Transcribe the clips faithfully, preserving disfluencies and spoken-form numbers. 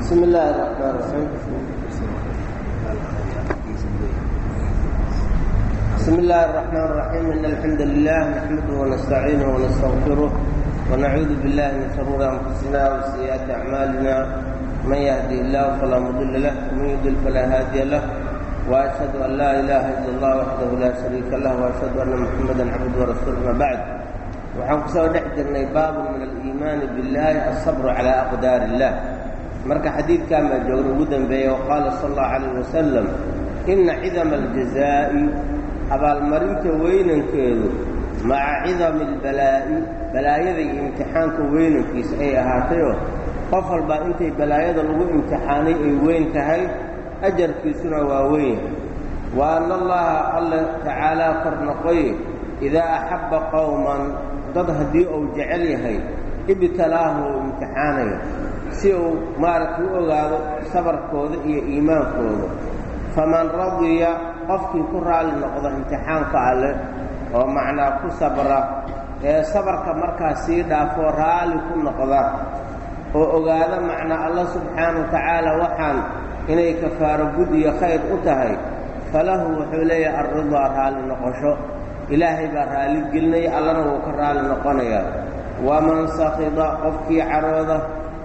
بسم الله الرحمن الرحيم بسم الله الرحمن الرحيم إن الحمد لله نحمده ونستعينه ونستغفره ونعوذ بالله من شرور أنفسنا وسيئات أعمالنا من يهدي الله فلا مضل له ومن يضلل فلا هادي له وأشهد أن لا إله إلا الله وحده لا شريك له وأشهد أن محمدا عبده ورسوله ما بعد waxaan ku soo dhex jirnay baabun min aliimaani billaahi alsabru calaa aqdaari illaah marka xadiidkaa maa joogna ugu dambeeya oo qaala sala allahu calayh wasalam inna cidama aljazaa'i abaalmarinta weynankeedu maca cidami albalaa'i balaayada iyo imtixaanka weynankiisa ay ahaatayoo qof walbaa intay balaayada lagu imtixaanay ay weyn tahay ajarkiisuna waa weyn wa anna allaha alla tacaalaa kor noqoye idaa axabba qowman dad haddii uu jecel yahay ibtalaahu uu imtixaanayo si uu maaragtay u ogaado sabarkooda iyo iimaankooda faman radiya qofkii ku raalli noqdo imtixaanka alle oo macnaa ku sabra ee sabarka markaas sii dhaafoo raalli ku noqda oo ogaada macnaa allah subxaana wa tacaala waxaan inay kafaaro gud iyo khayr u tahay falahu wuxuu leeyahay alridaa raalli noqosho ilaahay baa raalli gelinaya allana wuu ka raalli noqonayaa waman sakida qofkii carooda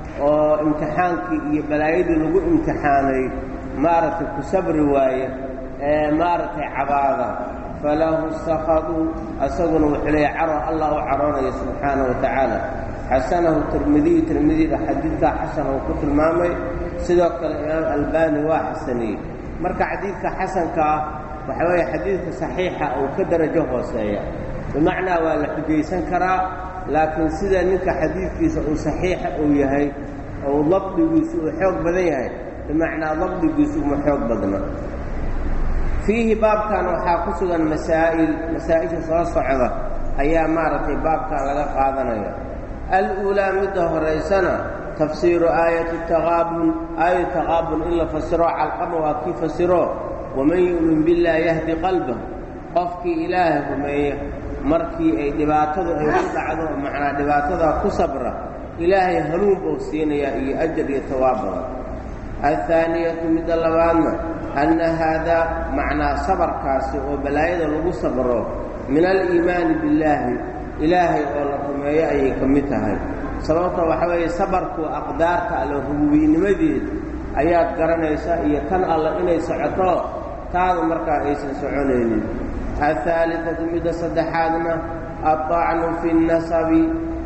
oo imtixaankii iyo balaayadii lagu imtixaanay maaragtay ku sabri waaye ee maaragtay cabaada falahu sakadu asaguna wuxuu leeyahay caro allah u caroonaya subxaana wa tacaala xasanahu tirmidiy tirmidida xadiidkaa xasana uu ku tilmaamay sidoo kale imaam albaani waa xasaniyey marka xadiidka xasanka ah waxa weeye xadiidka saxiixa uu ka darajo hooseeya bimacnaa waa la xujaysan karaa laakiin sida ninka xadiidkiisa uu saxiixa uu yahay ou dabdigiisu uu xoog badan yahay bimacnaa dabdigiisu uma xoog badna fiihi baabkan waxaa ku sugan masaa'il masaa'isha soo socda ayaa maaragtay baabkan laga qaadanaya al-uulaa midda horaysana tafsiiru aayati taqaabun aayat taqaabun in la fasiro calqama waa kii fasiro waman yu'min billaah yahdi qalbah qofkii ilaahay rumeeya markii ay dhibaatadu ay ku dhacdo macnaa dhibaatadaa ku sabra ilaahay hanuun buu siinayaa iyo ajar iyo tawaab badan alhaaniyatu midda labaadna anna haadaa macnaa sabarkaasi oo balaayada lagu sabro min aliimaani billaahi ilaahay oo la rumeeyo ayay ka mid tahay sababta waxa weeye sabarku aqdaarta alle rububiynimadeed ayaad garanaysaa iyo tan alle inay socoto taadu markaa aysan soconaynin alhaalidatu midda saddexaadna aطacnu fi nasabi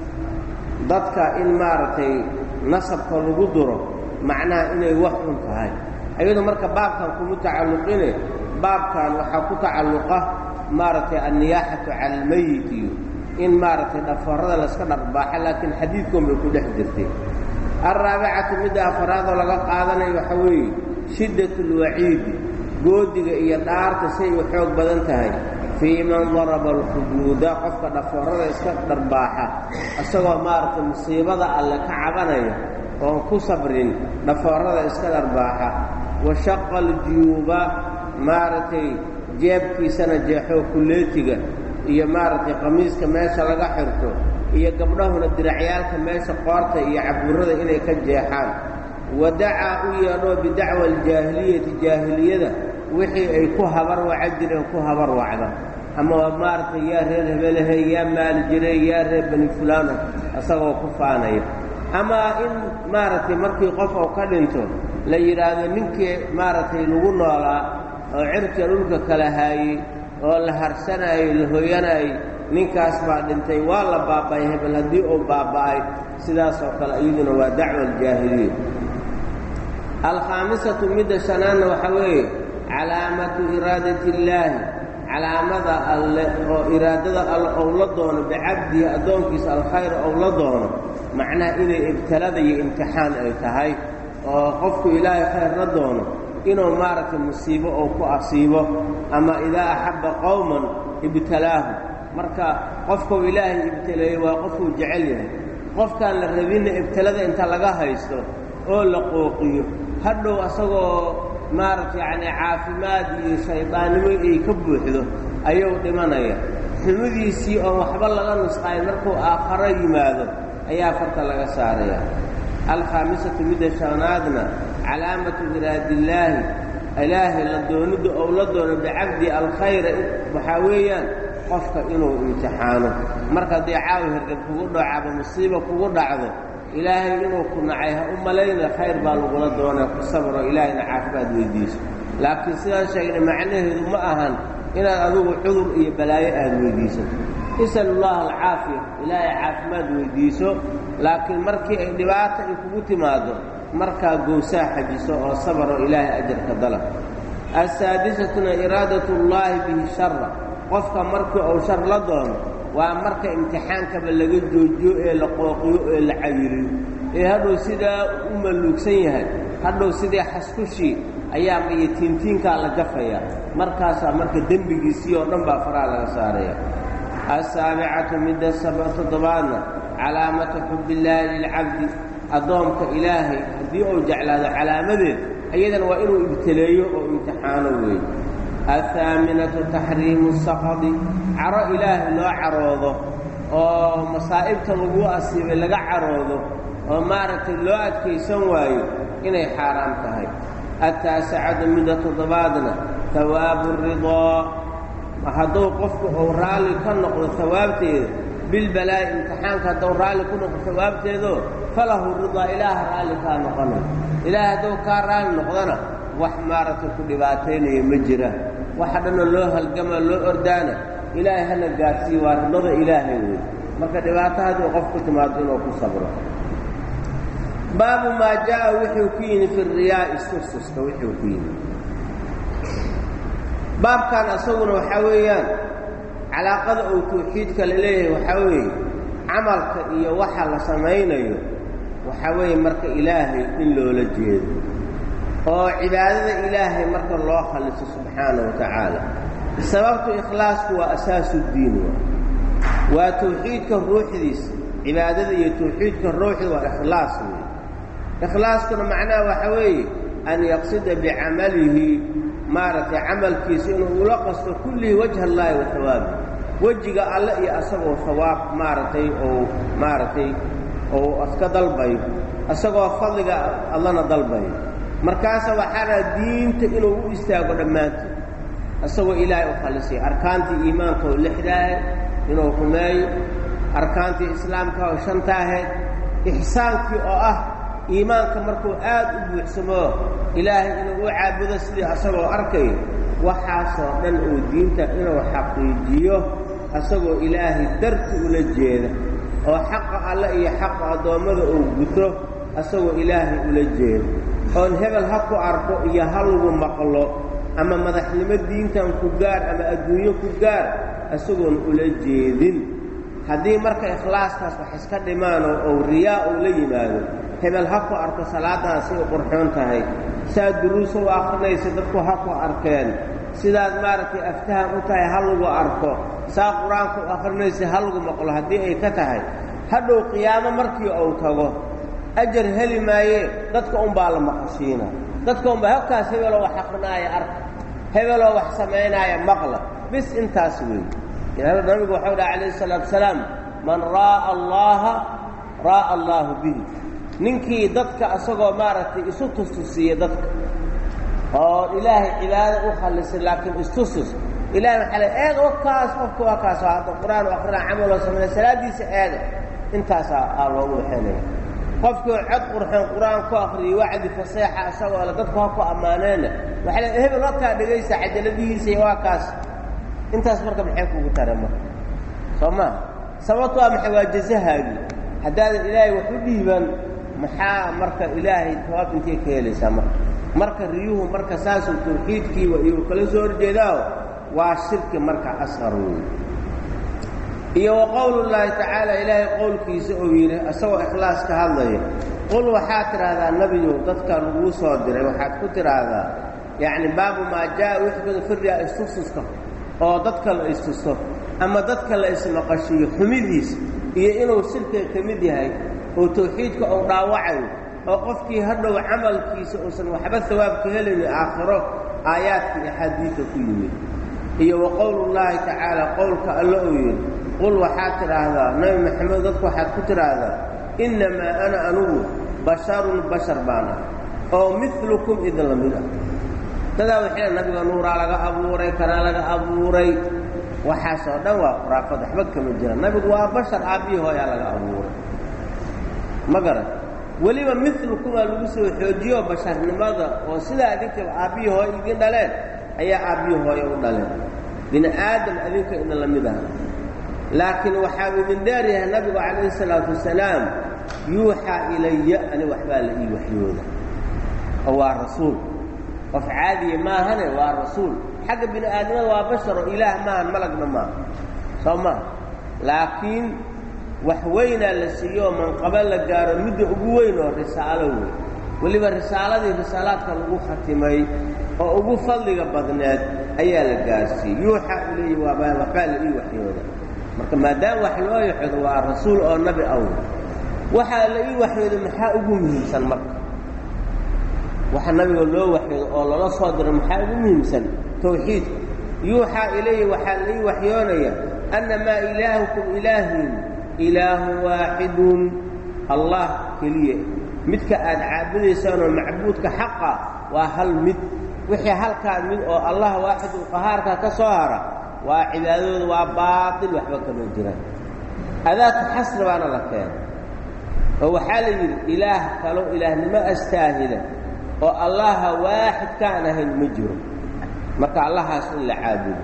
dadka in maaragtay nasabka lagu duro macnaha inay wax un tahay ayadu marka baabkan kuma tacalluqine baabkan waxaa ku tacalluqa maaragtay anniyaaxatu cala almeyit iyo in maaragtay dhafarada layska dharbaaxa laakiin xadiidkoon bay ku dhex jirtay alraabicatu midda afaraadoo laga qaadanayo waxaa weeye shiddat اlwaciidi goodiga iyo dhaarta say u xoog badan tahay fii man daraba alkhuduuda qofka dhafoorada iska dharbaaxa isagoo maaragtay musiibada alle ka cabanaya oon ku sabrin dhafoorada iska dharbaaxa wa shaqa aljuyuuba maaragtay jeebkiisana jeexoo kulleetiga iyo maaragtay qamiiska meesha laga xirto iyo gabdhahuna diracyaalka meesha qoorta iyo cabuurada inay ka jeexaan wadacaa u yeedhoo bidacwa aljaahiliyati jaahiliyada wixii ay ku habar waca jireen ku habar wacda ama maaragtay yaa reer hebelahe yaa maali jiray yaa reer bani fulaana isagoo ku faanaya ama in maaragtay markii qof oo ka dhinto la yidhaahdo ninkii maaragtay lagu noolaa oo cirka dhulka kala haayey oo la harsanaayey la hooyanaayey ninkaas baa dhintay waa la baaba'ay hebel haddii uu baaba'ay sidaasoo kale iyaduna waa dacwa aljaahiliya alkhaamisatu midda shanaadna waxaa weeye calaamatu iraadati illaahi calaamada alle oo iraadada alle ou la doono bicabdihi addoonkiisa alkhayr ou la doono macnaha inay ibtalada iyo imtixaan ay tahay oo qofku ilaahay khayr la doono inuu maaragtay musiibo ou ku asiibo ama idaa axabba qowman ibtalaahu marka qofkuu ilaahay ibtaleeyo waa qofkuu jecel yahay qofkaan la rabinna ibtalada inta laga haysto oo la qooqiyo hadhow asagoo maaragtay yacnii caafimaad iyo shaydaannimo ay ka buuxdo ayuu dhimanaya xumidiisii oon waxba laga nusqayn markuu aakharo yimaado ayaa farta laga saaraya alkhaamisatu midda shanaadna calaamatu iraadillaahi ilaahay la doonidda ou la doono bicabdi alkhayra waxaa weeyaan qofka inuu imtixaano marka haddii caawi hergab kugu dhaco ama musiiba kugu dhacdo ilaahay inuu ku nacay ha u malayna khayr baa lagula doonaa ku sabro ilaahayna caafimaad weydiiso laakiin sidaan sheegnay macnaheedu ma ahan inaad adigu cudur iyo balaayo aada weydiisato isal allaha alcaafiya ilaahay caafimaad weydiiso laakiin markii ay dhibaata ay kugu timaado markaa gowsaa xajiso oo sabaro ilaahay ajarka dalab assaadisatuna iraadatu llaahi bihi shara qofka markii uu shar la doono waa marka imtixaankaba laga joojiyo ee la qooqiyo ee la cayiriyo ee hadhow sidaa u malluugsan yahay hadhow sidii xaskushii ayaa iyo tiintiinkaa la jafayaa markaasaa marka dembigiisii oo dhan baa faraha laga saaraya assaabicatu midda toddobaadna calaamatu xubbillaahi lilcabdi addoomka ilaahay haddii uu jeclaado calaamadeed ayadana waa inuu ibtaleeyo oo imtixaano weeye athaaminatu taxriimu saqadi caro ilaahay loo caroodo oo masaa'ibta lagu asiibay laga caroodo oo maaragtay loo adkaysan waayo inay xaaraam tahay attaasicatu midda toddobaadna hawaabu ridaa hadduu qofku uu raalli ka noqdo hawaabteeda bilbalaa'i imtixaanka hadduu raalli ku noqdo hawaabteedoo falahu ridaa ilaaha raalli kaa noqonay ilaahay hadduu kaa raalli noqdona wax maaragtay ku dhibaataynaya ma jira waxa dhanoo loo halgamaa loo ordaana ilaahay hana gaadsiiyo waa ridada ilaahay wey marka dhibaato haddii qof ku timaado inuu ku sabro baabu maa jaa'a wuxuu ku yimi fi riyaa'i sursuska wuxuu ku yimi baabkan asaguna waxaa weeyaan calaaqada uu tawxiidka la leeyahay waxaa weeye camalka iyo waxa la samaynayo waxaa weeye marka ilaahay in loola jeedo oo cibaadada ilaahay marka loo khaliso subxaanahu wa tacaala sababtu ikhlaasku waa asaasu ddiin waa tawxiidka ruuxdiisa cibaadada iyo tawxiidka ruuxda waa ikhlaas weeye ikhlaaskuna macnaha waxaa weeye an yaqsida bicamalihi maaragtay camalkiisa inuu ula qasto kullihi wajha allaahi wa hawaabi wejiga alle iyo asagoo hawaab maaragtay oo maaragtay oo aska dalbayo isagoo fadliga allana dalbayo markaasa waxaana diinta inuu u istaago dhammaanteed isagoo ilaahay u khalisay arkaantii iimaanka oo lixdaahayd inuu rumeeyo arkaantii islaamka oo shanta ahayd ixsaankii oo ah iimaanka markuu aad u buuxsamo ilaahay inuu u caabudo sidii asagoo arkayo waxaasoo dhan uu diinta inuu xaqiijiyo asagoo ilaahay darti ula jeeda oo xaqa alle iyo xaqa addoommada uu guto asagoo ilaahay ula jeeda oon hebel ha ku arko iyo ha lagu maqlo ama madaxnimo diintan ku gaar ama adduunyo ku gaar isagoon ula jeedin haddii marka ikhlaaskaas wax iska dhimaanoo ou riyaa uu la yimaado hebel ha ku arko salaadaasi u qurxoon tahay saad duruusa u akhrinaysa dadku ha ku arkeen sidaad maaragtay aftahan u tahay ha lagu arko saa qur-aanka u akhrinaysa ha lagu maqlo haddii ay ka tahay hadhow qiyaamo markii uu tago ajar heli maayee dadka unbaa la maqashiina dadka unbaa halkaas hebeloo wax akrinaaya arka hebeloo wax samaynaaya maqla bis intaas weeye nabigu waxau dhaha calayhi salaatu salaam man raa'a allaaha raa'a allaahu bihi ninkii dadka asagoo maaragtay isu tustusiiya dadka oo ilaahay cibaado u khallisay laakiin istustus ilahay maxaa le eega wakaas qofka waa kaas hadda qur-aan u akrinaa camaloo sameeya salaaddiisa eega intaasaa aa loogu waxeynaya qofkii cod qurxoon qur-aan ku akriyay wacdi faseexa isagoo le dadku ha ku ammaaneena waxaa le hebel wakaa dhegaysa cajaladihiisa iyo waa kaas intaas marka maxay kugu tara marka soo maaha sababto waa maxay waa jazahaagii haddaadan ilaahay wax u dhiiban maxaa marka ilaahay tawaab intay ka helaysaa marka marka riyuhu marka saasuu tawxiidkiiba iyuu kala soo horjeedaao waa shirki marka asqar wey iyo wa qowlullaahi tacaala ilaahay qowlkiisa uu yidhi isagoo ikhlaas ka hadlaya qul waxaad tidhaahdaa nebiyow dadka laguu soo diray waxaad ku tidhaahdaa yacni baabu maa jaa'a wixbada firriya istustuska oo dadka la istusto ama dadka la ismaqashiyo xumidiisa iyo inuu shirkiga ka mid yahay oo tawxiidka uu dhaawacayo oo qofkii hadhow camalkiisa uusan waxba hawaab ka helaynin aakhiro aayaadkii axaadiidka ku yimid iyo wa qowlullaahi tacaala qowlka alla uu yidhi qul waxaad tidhaahdaa nabi maxamed dadku waxaad ku tidhaahdaa innamaa ana anugu basharun bashar baana oo milukum idin la mid ah dadaa waxay nabiga nuuraa laga abuuray kanaa laga abuuray waxaasoo dhan waa khuraafad waxba kama jira nabigu waa bashar aabbihi hooyaa laga abuuray ma garan weliba milukum aa lagu soo xoojiyo basharnimada oo sidaa adinkaba aabbihi hooya idin dhaleen ayaa aabbihi hooya u dhaleen bini aadam adinka idin la mid aha laakiin waxaa idin dheer yahay nabigu calayhi salaatu wasalaam yuuxaa ilaya ani waxbaa la ii waxyooda oo waa rasuul qof caadiya maahane waa rasuul xagga bini aadamada waa bashar oo ilaah maahan malagna maaha soo maaha laakiin wax weynaa la siiyo manqaba la gaaro midda ugu weyn oo risaalo wey weliba risaaladii risaalaadka lagu khatimay oo ugu fadliga badneed ayaa la gaarsiiyey yuuxaa ilaya waa waxbaa la ii waxyooda marka maadaama wax loo yaxoodo waa rasuul oo nabi aw waxaa la ii waxyooda maxaa ugu muhiimsan marka waxa nabiga loo waxyoodo oo lala soo diro maxaa ugu muhiimsan tawxiidka yuuxaa ilaya waxaa la ii waxyoonaya annamaa ilaahukum ilaahin ilaahu waaxidun allah keliya midka aad caabudaysaanoo macbuudka xaqa waa hal mid wixii halkaa mid oo allah waaxidun qahaarka ka soo hara waa cibaadadooda waa baatil waxba kama jiraan adaadka xasri baana la keenay oo waxaa la yidhi ilaah kaloo ilaahnimo astaahila oo allaha waaxid kaan ahayn ma jiro marka allahaas in la caabudo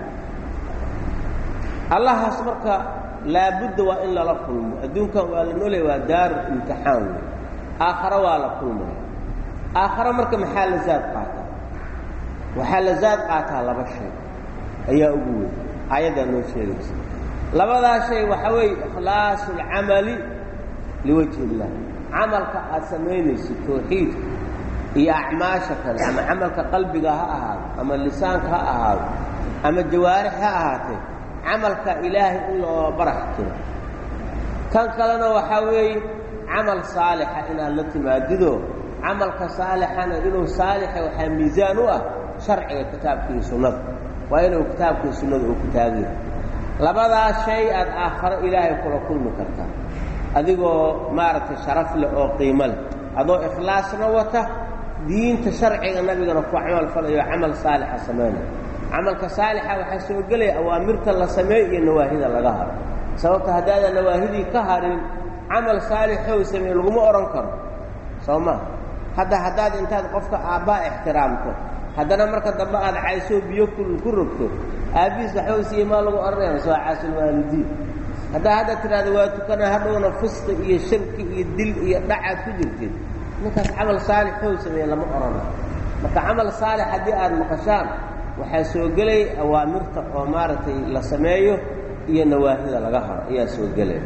allahaas marka laabudda waa in lala kulmo adduunkan waa la noolaya waa daaru imtixaan wey aakhare waa la kulmaya aakhare marka maxaa la zaad qaataa waxaa la zaad qaataa laba shay ayaa ugu weyn aayaddaa noo sheegaysa labadaa shay waxaa weeye ikhlaasu alcamali liwajhi illah camalka aad samaynaysid tawxiidka iyo acmaasha kale ama camalka qalbiga ha ahaado ama lisaanka ha ahaado ama jawaarix ha ahaatee camalka ilaahay in loo barax jiro kan kalena waxaa weeye camal saalixa inaad la timaadido camalka saalixana inuu saalixa waxaa miisaan u ah sharciga kitaabka iyo sunnada waa inuu kitaabka iyo sunnada uu ku taagayo labadaas shay aad aakharo ilaahay kula kulmi kartaa adigoo maaragtay sharaf leh oo qiimo leh adoo ikhlaasna wata diinta sharciga nabigana ku camal falayo camal saalixa sameynaya camalka saalixa waxaa soo gelaya awaamirta la sameeyo iyo nawaahida laga haro sababta haddaadan nawaahidii ka harin camal saalixow sameeye laguma odhan karo soo maa hadda haddaad intaad qofka aabbaa ixtiraamto haddana marka dambe aad caysoo biyo kul ku rogto aabbihiis waxuu siiye maa lagu odhanaya soo caasilwaalidiin haddaa hadda tidhaahda waa tukana hadhowna fisqi iyo shirki iyo dil iyo dhacaad ku jirtid ninkaas camal saalixow sameeye lama odhanayo marka camal saalix haddii aad maqashaan waxaa soo gelay awaamirta oo maaragtay la sameeyo iyo nawaahida laga haro ayaa soo gelaya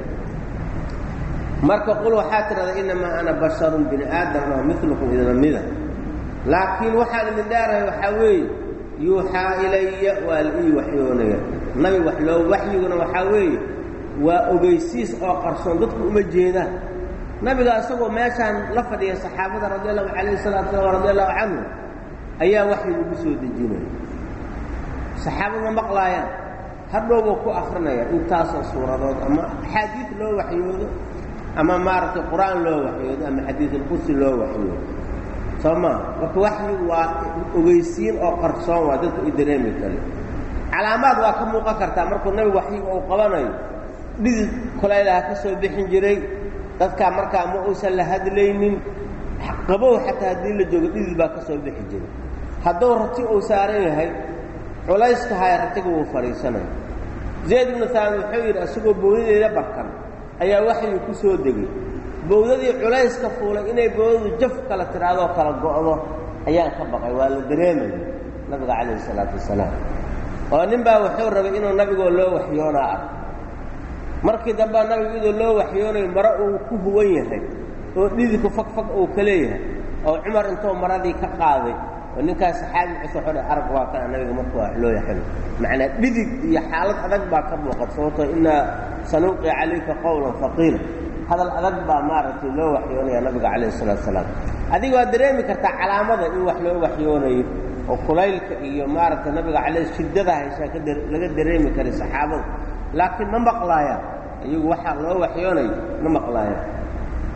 marka qul waxaa tidhahda innamaa ana basharun bini aadam oo milukum idinla mida laakiin waxaan idin dhaarahay waxaa weeye yuuxaa ilaya waa la ii waxyoonaya nabi wax loo waxyiguna waxaa weeye waa ogeysiis oo qarsoon dadku uma jeedaan nabiga isagoo meeshaan la fadhiya saxaabada radi allahu calayhi salaatu wasalam radi allahu canhu ayaa waxyi ugu soo dejinaya saxaabad ma maqlaayaan hadhowbuu ku akrinaya intaasoo suuradood ama axaadiid loo waxyoodo ama maaragtay qur-aan loo waxyoodo ama xadiisulqudsi loo waxyoodo soo maa marka waxyigu waa ogeysiin oo qarsoon waa dadku i dareemi kale calaamaad waa ka muuqan kartaa markuu nabigu waxyiga uu qabanayo dhidid kulaylaha ka soo bixin jiray dadkaa markaa ma uusan la hadlaynin qabow xataa haddii la joogo dhidid baa ka soo bixi jiray hadduu rati uu saaran yahay culayska haya ratiga wuu fadhiisanaya zayd ibnu haabit wuxuu yidhi isagoo bowdadeeda barkan ayaa waxyii ku soo degay bowdadii culayska fuulay inay bowdadu jaf kala tiraadoo kala go'do ayaan ka baqay waa la dareemaya nabiga calayhi salaatu wasalaam oo nin baa wuxuu rabay inuu nabigoo loo waxyoonaa arko markii dambaa nabigu idoo loo waxyoonayo maro uu ku huwan yahay oo dhididku fagfag uu ka leeyahay oo cumar intuu maradii ka qaaday oo ninkaas saxaabi cusub xodhe arag waa kana nabiga markuu wax loo yaxay macnaa dhidid iyo xaalad adag baa ka muuqata sababtoo innaa sanulqi calayka qowlan faqiila hadal adag baa maaragtay loo waxyoonaya nabiga calayhi salaatu wasalaam adiga waad dareemi kartaa calaamada in wax loo waxyoonayo oo kulaylka iyo maaragtay nabiga calayhi shiddada haysaa ka laga dareemi karay saxaabada laakiin ma maqlaayaan iyagu waxaa loo waxyoonayo ma maqlaayaan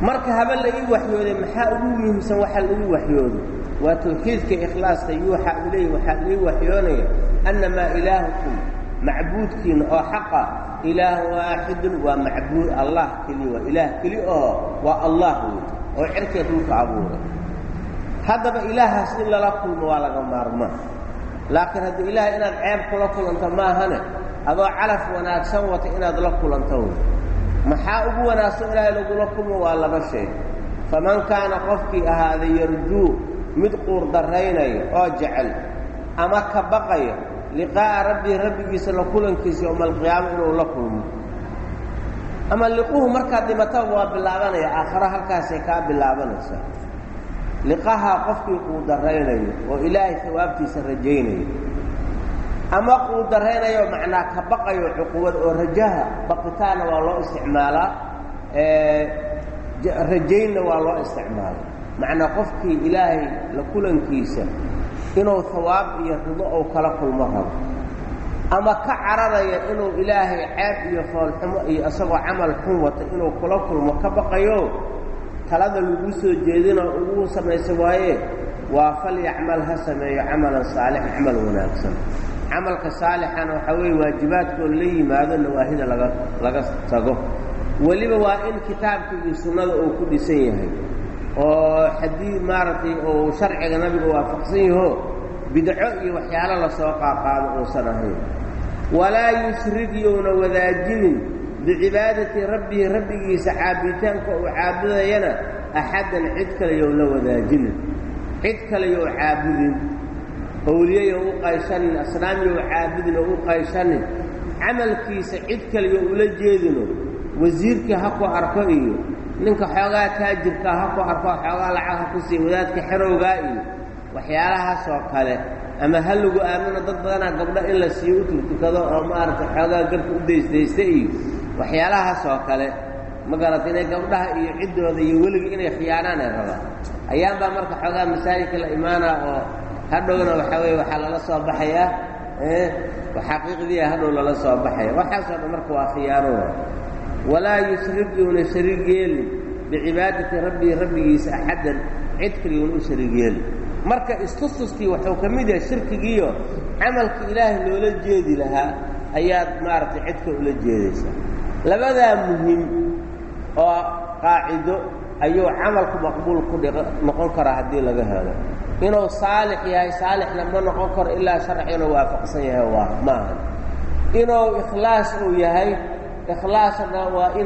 marka haba la ii waxyooday maxaa ugu muhiimsan waxa lagu waxyoodo waa tawxiidka ikhlaaska yuuxa ilayhi waxa la ii waxyoonaya annamaa ilaahukum macbuudkiina oo xaqa ilaah waaxidun waa macbuud allah keli waa ilaah keli oo waa allah oo cirkii dhulka abuuray haddaba ilaahaas in lala kulmo waa laga maarmaa laakiin haddii ilaah inaad ceeb kula kulanto maahane adoo calaf wanaagsan wata inaad la kulanto maxaa ugu wanaagsan ilaahay lagula kulmo waa laba shay faman kaana qofkii ahaada yarjuu mid quur daraynayo oo jecel ama ka baqayo liqaa'a rabbii rabbigiisa la kulankiisa yowma alqiyaama inuu la kulmo ama liquhu markaad dhimataba waa bilaabanaya aakhara halkaasay kaa bilaabanaysaa liqahaa qofkii quur daraynayo oo ilaahay hawaabtiisa rajaynayo ama quur daraynayo macnaa ka baqayo cuquubad oo rajaha baqitaana waa loo isticmaalaa rajaynna waa loo isticmaalaa macnaa qofkii ilaahay la kulankiisa inuu hawaab iyo rido ou kala kulmo rabo ama ka cararaya inuu ilaahay ceeb iyo foolxumo iyo isagoo camal xun wata inuu kula kulmo ka baqayo talada lagu soo jeedina ugu samaysa waaye waa falyacmal ha sameeyo camalan saalix camal wanaagsan camalka saalixana waxaa weeye waajibaadkoo la yimaado nawaahida laga laga tago weliba waa in kitaabka iyo sunnada uu ku dhisan yahay oo xadii maaragtay oo sharciga nabiga waafaqsan yaho bidco iyo waxyaalo lasoo qaaqaado uusan ahayn walaa yushrik yowna wadaajinin bicibaadati rabbihi rabbigiisa caabitaanka uu caabudayana axaddan cid kale yow la wadaajinin cid kale yow caabudin awliye yow u qayshanin asnaam yow caabudin oo u qayshanin camalkiisa cid kale yow ula jeedino wasiirkii ha ku arko iyo ninka xoogaa taajirkaa ha ku arko xoogaa lacag ha ku sii wadaadka xerowgaa iyo waxyaalahaas oo kale ama ha lagu aamino dad badanaa gabdho in la siiyo u turtukado oo maaragtay xoogaa garka u daysdaysta iyo waxyaalahaas oo kale ma garata inay gabdhaha iyo ciddooda iyo weligii inay khiyaanaan ay rabaan ayaanbaa marka xoogaa masaajidka la imaanaa oo hadhowna waxaa weeye waxaa lala soo baxayaa xaqiiqdiia hadhow lala soo baxaya waxaasoo dhan marka waa khiyaano walaa yushrik yuuna shariig yeelin bicibaadati rabbii rabbigiisa axaddan cid kale yuuna u shariig yeelin marka istustuskii wuxuu ka mid yahay shirkigiiyo camalkii ilaahay loola jeedi lahaa ayaad maaragtay cidka ula jeedaysaa labadaa muhim oo qaacido ayuu camalku maqbuul ku noqon karaa haddii laga helo inuu saalix yahay saalixna ma noqon karo ilaa sharciguna waafaqsan yahay waa maaha inuu ikhlaas uu yahay ikhlaasna waa in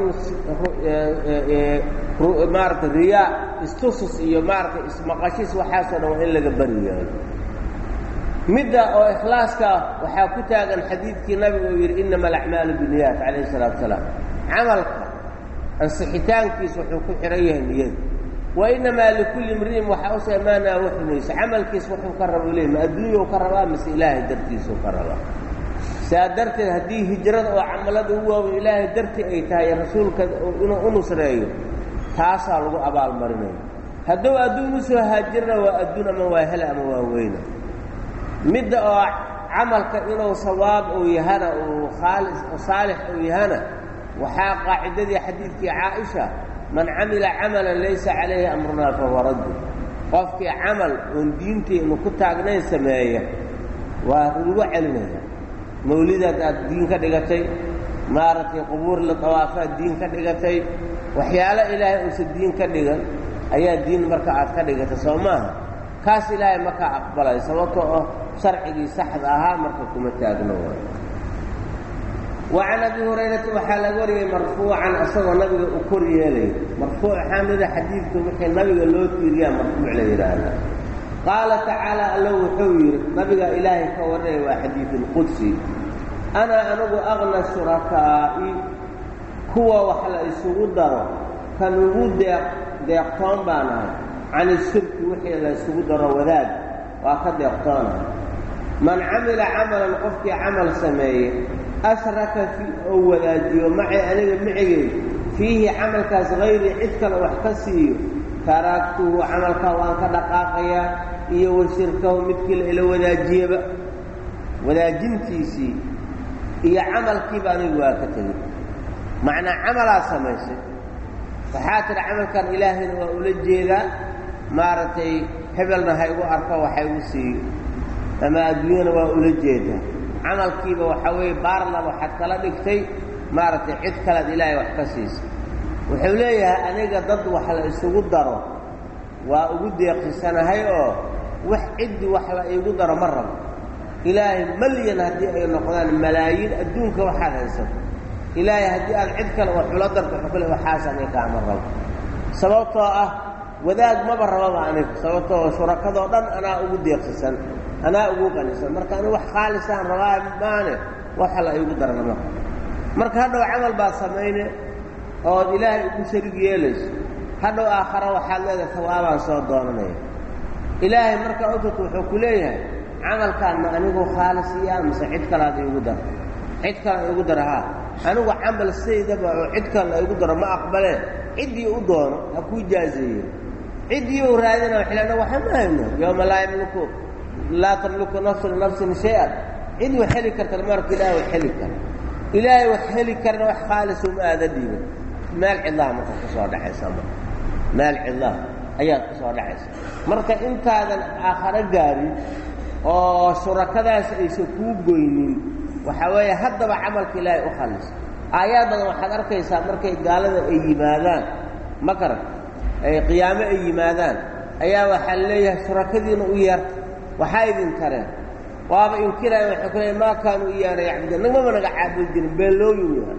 maaragtay riyaa istusus iyo maaragtay ismaqashis waxaasoo dhan waa in laga bari yahay midda oo ikhlaaska waxaa ku taagan xadiidkii nabiga uu yidhi innama alacmaalu biniyaat calayhi salaatu wasalaam camalka ansixitaankiisa wuxuu ku xihan yahay niyada wa innamaa likulli imri'in waxaa u samaanaa waxunaysa camalkiis wuxuu ka rabo leey ma adduunyau ka rabaa mise ilaahay dartiisuu ka rabaa saa darteed haddii hijrada oo camalada u waaweyn ilaahay dartii ay tahay rasuulka inuu u nusreeyo taasaa lagu abaalmarinaya hadduu adduun u soo haajirna waa adduun ama waa hela ama waa weyna midda oo camalka inuu sawaab uu yahana uu khaalis saalix uu yahana waxaa qaacidadii xadiidkii caaisha man camila camalan laysa calayhi amrunaa fahuwa raddu qofkii camal oon diinteennu ku taagnayn sameeya waa lagu celinaya mawlidaad aad diin ka dhigatay maaragtay qubuur la dawaafaad diin ka dhigatay waxyaalo ilaahay uusan diin ka dhigan ayaa diin marka aad ka dhigatay soo maaha kaas ilaahay ma kaa aqbalay sababtoo ah sharcigii saxda ahaa marka kuma taagno waay وعن أبي هريرة وحال وري مرفوعا أصغى النبي أكر يلي مرفوع حامد حديثك وحي النبي لو تيريا مرفوع ليرانا قال تعالى لو حوير نبي إلهي كوري وحديث القدسي أنا أنه أغنى الشركاء هو وحل السودر كان وجود ديقطان بانا عن الشرك وحي السودر وذاد وأخذ ديقطانا من عمل عملا قفك عمل سميه أشرك في أولاجي ومعي أنا معي فيه عمل كاس غير عدك لو احكسي تركته عمل كوان كدقاقيا إيه وشركه مثل إلى ولاجي ولاجنتيسي إيه عمل كيباني واكتني معنى عمل سميسي فحاتر عمل كان إلهي وأولجيلا مارتي هبلنا هايو أركا وحيوسي أما أدوين وأولجيلا عمل كيبا وحوي بارلا وحتى لا دكتي مارتي عد كلا إلهي وحكسيس وحوليها أنيقا ضد وحلا يسوق الدارو وأقول يقصي السنة هايو وح عد وحلا يقدر مرة إلهي مليون هدي أي نقدان ملايين أدونك وحاد هيسب إلهي هدي العد كلا وحلا درك وحكله وحاسن يكام الرب سببته وذاك ما برا ما عنك سببته شركة ضدن أنا أقول يقصي السنة أنا أقول كنيسة مركا أنا وح خالصان رواي مانه وحلا يقدر أنا مركا هذا عمل بعد سمينه أو إلهي يقول شريك يلش هذا آخر وحال هذا ثوابا صوت دونني إلهي مركا أوتت وحكوليها عمل كان ما أنه خالص يا مسعد كلا يقدر عد كلا يقدر ها أنا عمل السيد عد كلا يقدر ما أقبله عدي يقدر أكو جازية عدي يرادنا وحلنا وحماينا يوم لا يملكه لا تملك نفس لنفس شيئا عدي وحلك المرك إلهي وحلك إلهي وحلك وح خالص وما هذا دينه مال عظام مركا كسور دحي سما مال عظام أيات كسور دحي مركا أنت هذا آخر قاري أو شركة يسكوب جوينين وحوالي هذا بعملك إلهي أخلص آيات واحد أركيسا مركا قال هذا أي ماذان مكر أي قيامة أي ماذان أيا وحليه شركة دين وير وحايد كرين وهذا يمكن يحكون ما كانوا إيانا يعبدون نما من عابدين بلو يوها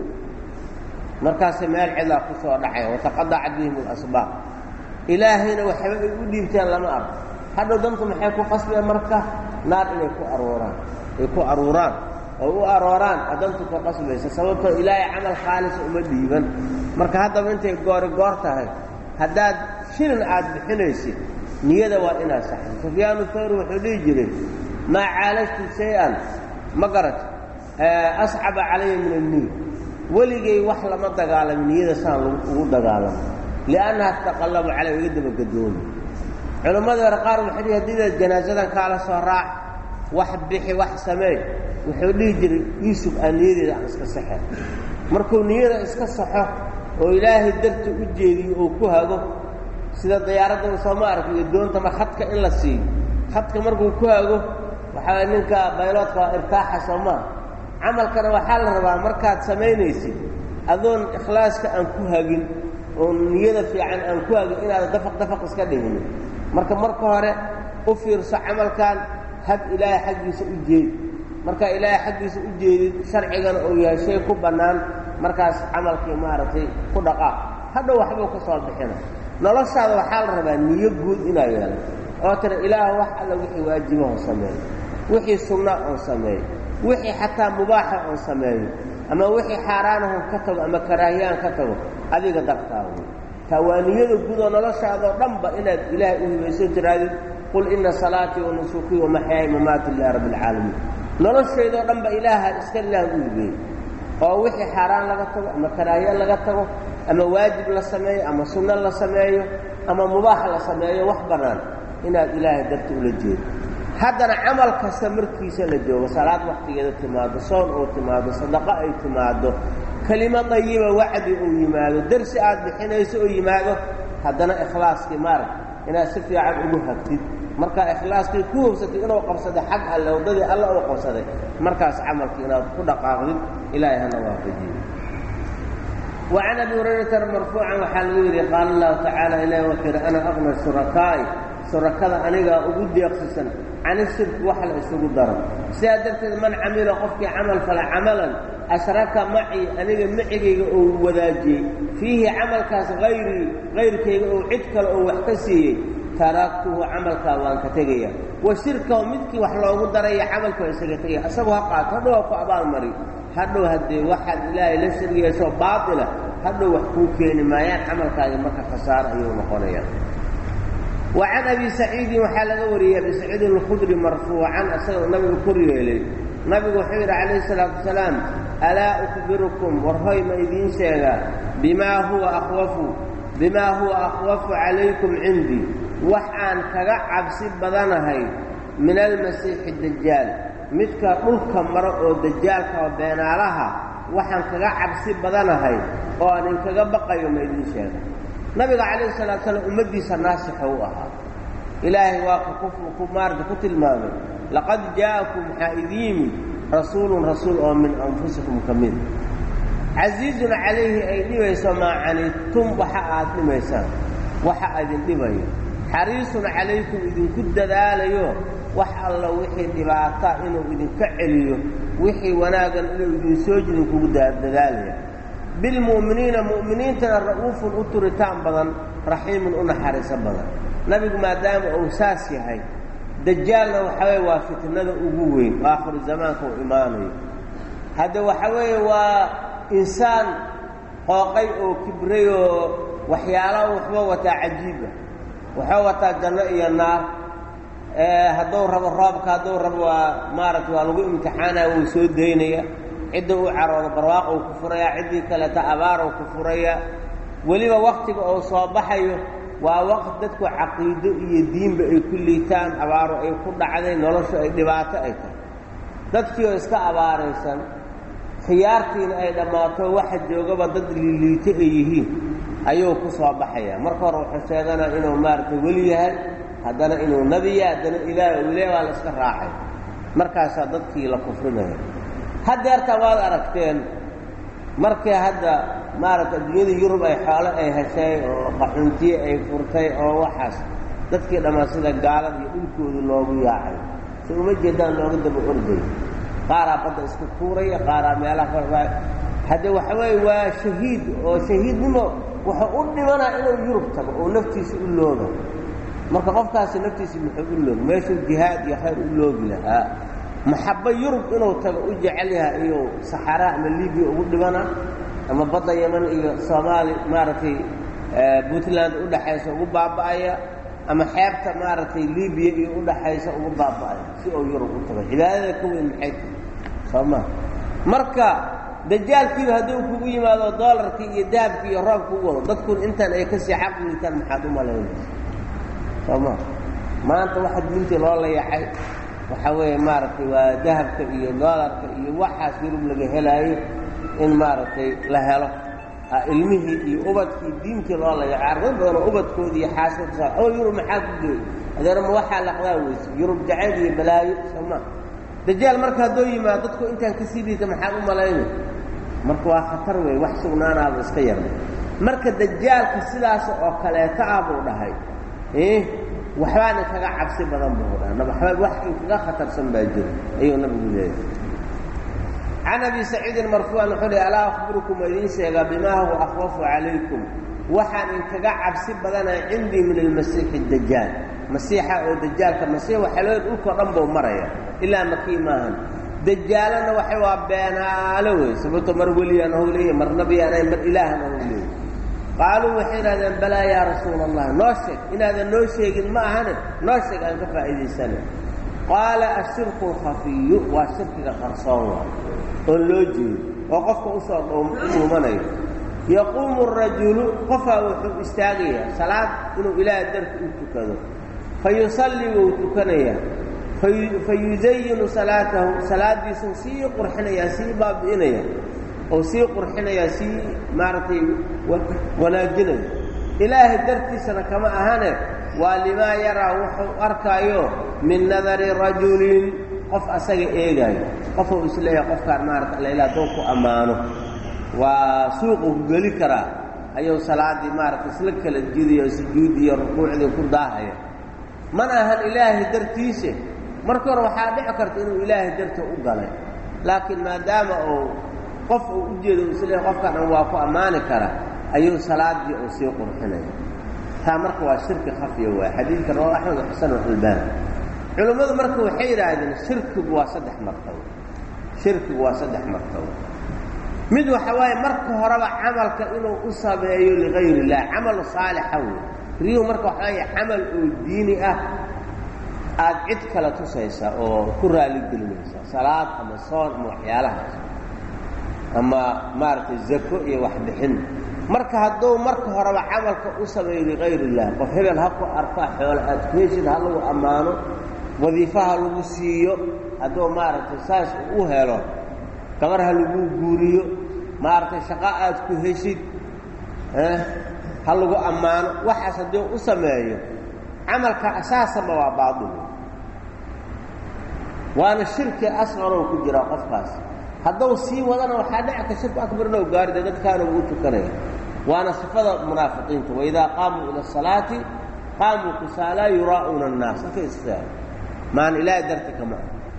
مركز مال علا قصوى دحية وتقضى بهم الأسباب إلهينا وحبا يديبتين لما أرض هذا دمتم حيكون قصبي مركز نار إن يكون أروران يكون أروران أو أروران أدمتك قصبي سسببت إلهي عمل خالص أمديبا مركز هذا من أنت يقور قورتها هذا شنن عاد بحنيسي نيادة وإنا صحيح سفيان الثوري وحدي جري ما عالجت شيئا ما قرأت أصعب علي من النية ولقي وحلا ما دقال من يدا سان لو دقال لأنها تتقلب على يد بقدوم علماء رقار وحدي هديد الجنازة كان صراع واحد بيحي واحد سماي وحولي يجري يوسف أن يريد عن اسك الصحة مركو نيدا اسك الصحة وإلهي درت أجيدي وكوهاقو سيدا ديارة وصمارك يدون تما خطك إلا سي خطك مركو كوهاقو وحاول منك بيلوتك إرتاح سما عمل كان وحال ربا مركات سمينيسي أظن إخلاصك أن كوهاقين ونيدا في عن أن كوهاقين إلا دفق دفق اسكاليهن مركا مركو هوري أفيرس عمل كان هب إلهي حقيس أجيد مركا إلهي حقيس أجيد شرعيا أو يا شيء كبنان مركاس عمل كمارتي كدقاء هذا وحبه كصوت بحنا نلص هذا وحال ربا نيجود إنا يلا أترى إله وحلا وحي واجبه سماه وحي السنة سماه وحي حتى مباح سماه أما وحي حرانه كتب أما كراهيان كتب هذه قدرتها توانيه الجود نلص هذا ضمب إلى إله ويسوع هذا قل إن صلاتي ونسكي ومحياي ومماتي لله رب العالمين نلص هذا ضمب إله استله به أو وحي حرام لقتب أما كراهيان لقتب أما واجب لسماه أما سنة لسماه أما مباح لسماه وحبران إن الإله درت ولجيد هذا عمل كسمر كيسة لجوه صلاة وقت يدا تماده صون أو تماده صدقاء أي تماده كلمة طيبة وعد أو يماده درس عاد بحين يسوء يماده هذا إخلاص كمار إن سفيا عن أبوها كتير مركا إخلاص كي كوه ستي إنه قبصده حق الله وضدي الله وقبصده مركز عمل كينا كل قاغد إلهي هنا واقجين وعن أبي هريرة مرفوعا وحلويري قال الله تعالى إليه وكذا أنا أغنى الشركاء شركاء أنيقا أقود يقصصا عن الشرك وحل السوق الضرب سيادرت من عمل قفك عمل فلا عملا أشرك معي أنيقا معي أو وذاجي فيه عمل كاس غيري غير كي أو عدك أو وحكسي تركته عمل كوان كتغيا وشركه ومدك وحلو دري عمل كويسغتي اسبها قات هذا وقبال مري هذا هدي واحد لا لا شريه سو باطله هذا وحكو كين ما يان عمل كاي marka خسار ايو نقونيا وعن ابي سعيد وحال وري ابي سعيد الخدري مرفوعا اسال النبي كريله نبي وحير عليه الصلاه والسلام الا اخبركم ورهي ما يدين شيغا بما هو اخوف بما هو اخوف عليكم عندي وحان كغا عبسي بدنahay من المسيح الدجال midka dhulka maro oo dajaalka beenaalaha waxaan kaga cabsi badanahay oo aan kaga baqayo ma idin sheego nabiga calayhi salaatu salaam ummadiisa naasixa u ahaa ilaahay waa ku maarta ku tilmaamay laqad jaa'akum xaa'idiin rasuulun rasuul oo min anfusikum kamid casiizun calayhi ay dhibayso maa canitum waxa aad dhimaysaan waxa idin dhibayo xariisun calaykum idinku dadaalayo wax alla wixii dhibaata inuu idinka celiyo wixii wanaagan inuu idin soo jidin kugu dadaalaya bilmu'miniina mu'miniintana ra'uufun u turitaan badan raxiimun u naxariiso badan nabigu maadaama uu saas yahay dajaalna waxa weeye waa fitnada ugu weyn aakhiru zamaanka uu imaanayo hadda waxa weeye waa insaan qooqay oo kibray oo waxyaalaha waxba wataa cajiiba waxaa wataa janno iyo naar hadduu rabo roobka hadduu rabo waa maaragta waa lagu imtixaanaya wuu soo daynaya cidda u caroodo barwaaq uu ku furaya ciddii kaleta abaar uu ku furaya weliba waktiga uu soo baxayo waa waqt dadku caqiido iyo diinba ay ku liitaan abaaro ay ku dhacday noloshu ay dhibaato ay tahay dadkii oo iska abaaraysan khiyaartiina ay dhammaato waxa joogaba dad liiliito ay yihiin ayuu ku soo baxaya marka hore wuxuu sheeganaa inuu maaragtay weli yahay haddana inuu nebi yahay haddana ilaah uu leeyahay waa la iska raacay markaasaa dadkii la kufrinaya haddeerta waad aragteen markii hadda maaragtay adduunyada yurub ay xoolo ay heshay oo qaxuntiye ay furtay oo waxaas dadkii dhammaan sida gaalada iyo dhulkooda loogu yaacay si uma jeedaan looga daba orday qaaraa badda isku tuuraya qaaraa meelaha ka hadda waxa weeye waa shahiid oo shahiidnimo wuxuu u dhimanaa inuu yurub tago oo naftiisa u looga marka qofkaasi naftiisa muxuu u looga meeshuu jihaad iyo khayr u loogi lahaa maxabba yurub inuu tago u jecel yahay iyo saxaraa ama libiya ugu dhibana ama badda yeman iyo soomaali maaragtay puntland u dhaxaysa ugu baaba'aya ama xeebta maaragtay libiya iyo u dhaxaysa ugu baaba'aya si uu yurub u tago cibaadada ka weyn maxay tahay soo maa marka dajaalkiiba hadduu kugu yimaado doolarkii iyo dahabkii iyo roobka u wado dadkun intaan ay kasii xaq liitaan maxaad u malaynaysa soo maa maanta waxa diintii loo layaxay waxa weeye maaragtay waa dahabka iyo doolarka iyo waxaas yurub laga helaayo in maaragtay la helo ilmihii iyo ubadkii diintii loo layaxay arday badanoo ubadkoodii iyo xaasadsa oo yurub maxaa ku geey adeerma waxaa laqdaa weyse yurub jacayl iyo balaayo soo maa dajaal marka hadduu yimaado dadku intaan kasii liita maxaad u malaynay marka waa khatar wey wax sugnaanaaba iska yarna marka dajaalka sidaas oo kaleeta ah buu dhahay waxbaana kaga cabsi badan buu dhahay waxba wax kaga khatarsan baa jira ayuu nabigu leeyahay can abi saciidin marfuucan wuxuu leeyahay alaa akhbirukum idiin sheegaa bimaa huwa akhwafu calaykum waxaan inkaga cabsi badanaya cindii min almasiixi dajaal masiixa oo dajaalka masiix waxa loo dhulkoo dhan buu maraya ilaa makii maahan dajaalana waxay waa beenaalo wey sababto mar weliyaan hou leeyahy mar nabiyaan mar ilaahan hou leeyahy qaaluu waxay idhahdeen balaa yaa rasuula allah noo sheeg inaadan noo sheegin ma ahane noo sheeg aan ka faa'iidaysana qaala ashirku alkhafiyu waa shirkiga qarsoon waa oo loo jeedo oo qofka usoo dhuumanayo yaquumu arajulu qofaa wuxuu istaagayaa salaad inuu ilaaha darti u tukado fa yusallii wuu tukanayaa fayuzayinu salaatahu salaadiisuu sii qurxinayaa sii baabi'inaya oo sii qurxinayaa sii maaragtay wanaajinaya ilaahay dartiisana kama ahane waa limaa yaraa wuxuu arkaayo min nadari rajulin qof asaga eegaayo qofuu isleeyahay qofkaan maarata alla ilaa doo ku ammaano waa suuqu ku geli karaa ayuu salaaddii maaragtay isla kala jidayo sujuud iyo rukuucdii ku daahaya mana ahan ilaahay dartiise marka hore waxaa dhici karta inuu ilaahay darta u galay laakiin maadaama uu qof uu u jeedo isleeyahay qofkaan dhan waa ku ammaani kara ayuu salaaddii uu sii qurxinaya taa marka waa shirki khafiya waay xadiidka rawahu axmed xasan albaani culummadu marka waxay yidhaahdeen shirkigu waa saddex martabo shirkigu waa saddex martabo mid waxa waaye marka horeba camalka inuu u sameeyo ligayr illah camal saalixa wey riyuhu marka waxa waaye camal oo diini ah aad cid kale tusaysa oo ku raali gelinaysa salaad ama soon ama waxyaalahaas ama maaragtay zako iyo wax bixin marka hadduu marka horeba camalka u sameeyo ligayr illah qof hebel ha ku arka xoolo aad ku heshid ha lagu ammaano wadiifaha lagu siiyo hadduu maaragtay saas u helo gabar ha lagu guuriyo maaragtay shaqo aad ku heshid hal lagu ammaano waxaas haddii u sameeyo camalka asaasaba waa baadil waana shirki asqar oo ku jira qofkaas hadduu sii wadana waxaa dhacka shirku akbar inuu gaaro dadkaana uu tukanaya waana sifada munaafiqiinta waidaa qaamuu ila salaati qaamuu kusala yuraa'uuna annaas ka istaa maan ilaa darta kama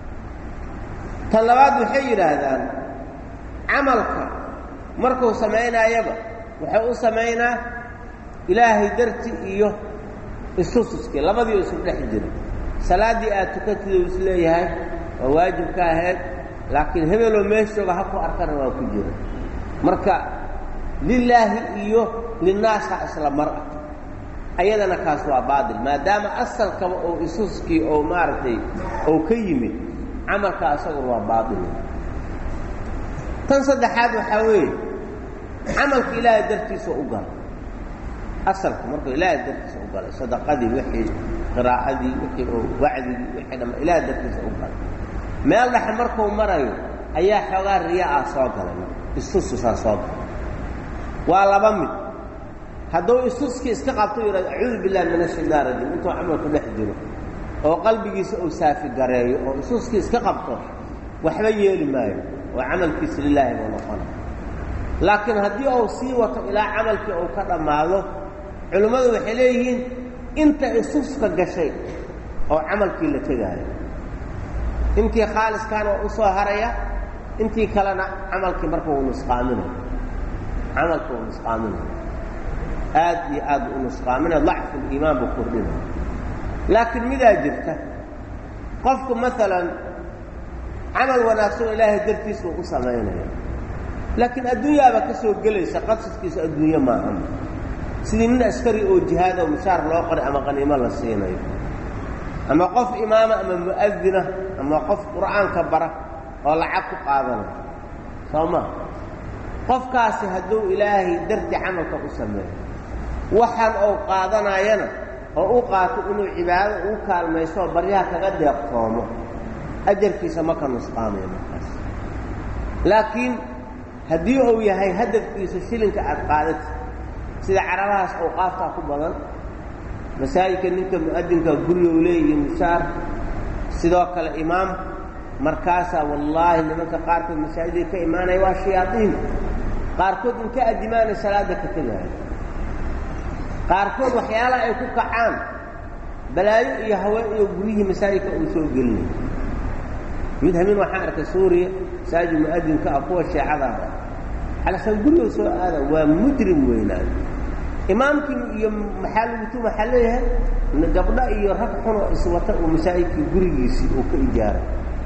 talabaad waxay yiraahdaan camalka markuu sameeynayaba waxay u sameeynaa ilaahay darti iyo isususki labadii isu dhex jira salaadii aad tukatay uu isleeyahay waa waajib ka ahayd laakiin hebelo meeshooga ha ku arkana waa ku jira marka lillaahi iyo linnaasa isla mar'a ayadana kaas waa baadil maadaama asalkaba oo isuskii oo maartay oo ka yimid camalka asagu waa baadil tan saddexaad waxa weeye camalka ilaahay dartiisa u gal asalka marka ilaahay dartiisa u gal sadaqadii wixii qiraa'adii wixii oo wacdigi wixii dhama ilaahay dartiisa u gal meel dhex markuu marayo ayaa xogaa riyaa soo galay isususaa soo galay waa laba mid hadduu isuskii iska qabto yiraahdo a'uudu billahi minash shaytaani rajiim intuu camalku dhex jiro oo qalbigiisa uu saafi gareeyo oo isuskii iska qabto waxba yeeli maayo oo camalkiisa lilaahi buu noqon laakiin haddii uu sii wato ilaa camalkii uu ka dhamaado culimadu waxay leeyihiin inta isuska gashay oo camalkii la tagaayo intii khaalis kaan oo soo haraya intii kalena camalkii markuu uu nusqaaminayo camalku uu nusqaaminayo aad iyo aad uu nusqaaminayo dhacf iimaan buu kordhinayo laakiin midaa jirta qofku maalan camal wanaagsan ilaahay dartiisa uu sameeyo laakiin adduunyaaba ka soo gelaysa qadsadkiisa adduunyo ma aha sidii min askari oo jihaad oo mushaar loo qoray ama qaniimo la siinayo ama qof imaama ama muadina ama qof quraanka bara oo lacag ku qaadanayo sooma qofkaasi hadduu ilaahay darti camalka u sameeyo waxaan oo qaadanayana oo u qaato inuu cibaado u kaalmaysto baryaha kaga deeqtoomo ajarkiisa ma ka nusqaamayo markaas laakiin haddii uu yahay hadafkiisa shilinka aad qaadato sida carabahaas oo qaafta ku badan masaajidka ninka muadinka guriga uu leeyahay mushaar sidoo kale imaam markaasa wallahi nimanka qaarkood masaajidka ka imaanay waa shayaadiin qaarkood inka adimaana salaada ka tagay qaarkood waxyaala ay ku kacaan balaayo iyo haween iyo guriga masaajidka uu soo gelin mid hamin waxaan arkay Suuriya masaajid muadinka aqoon shaacada على سنقوله سؤال هذا ومجرم وينان إمامكم يوم محل وتو محلها إن قبل يرفعون إسوته ومسائك يجريس وكإجارة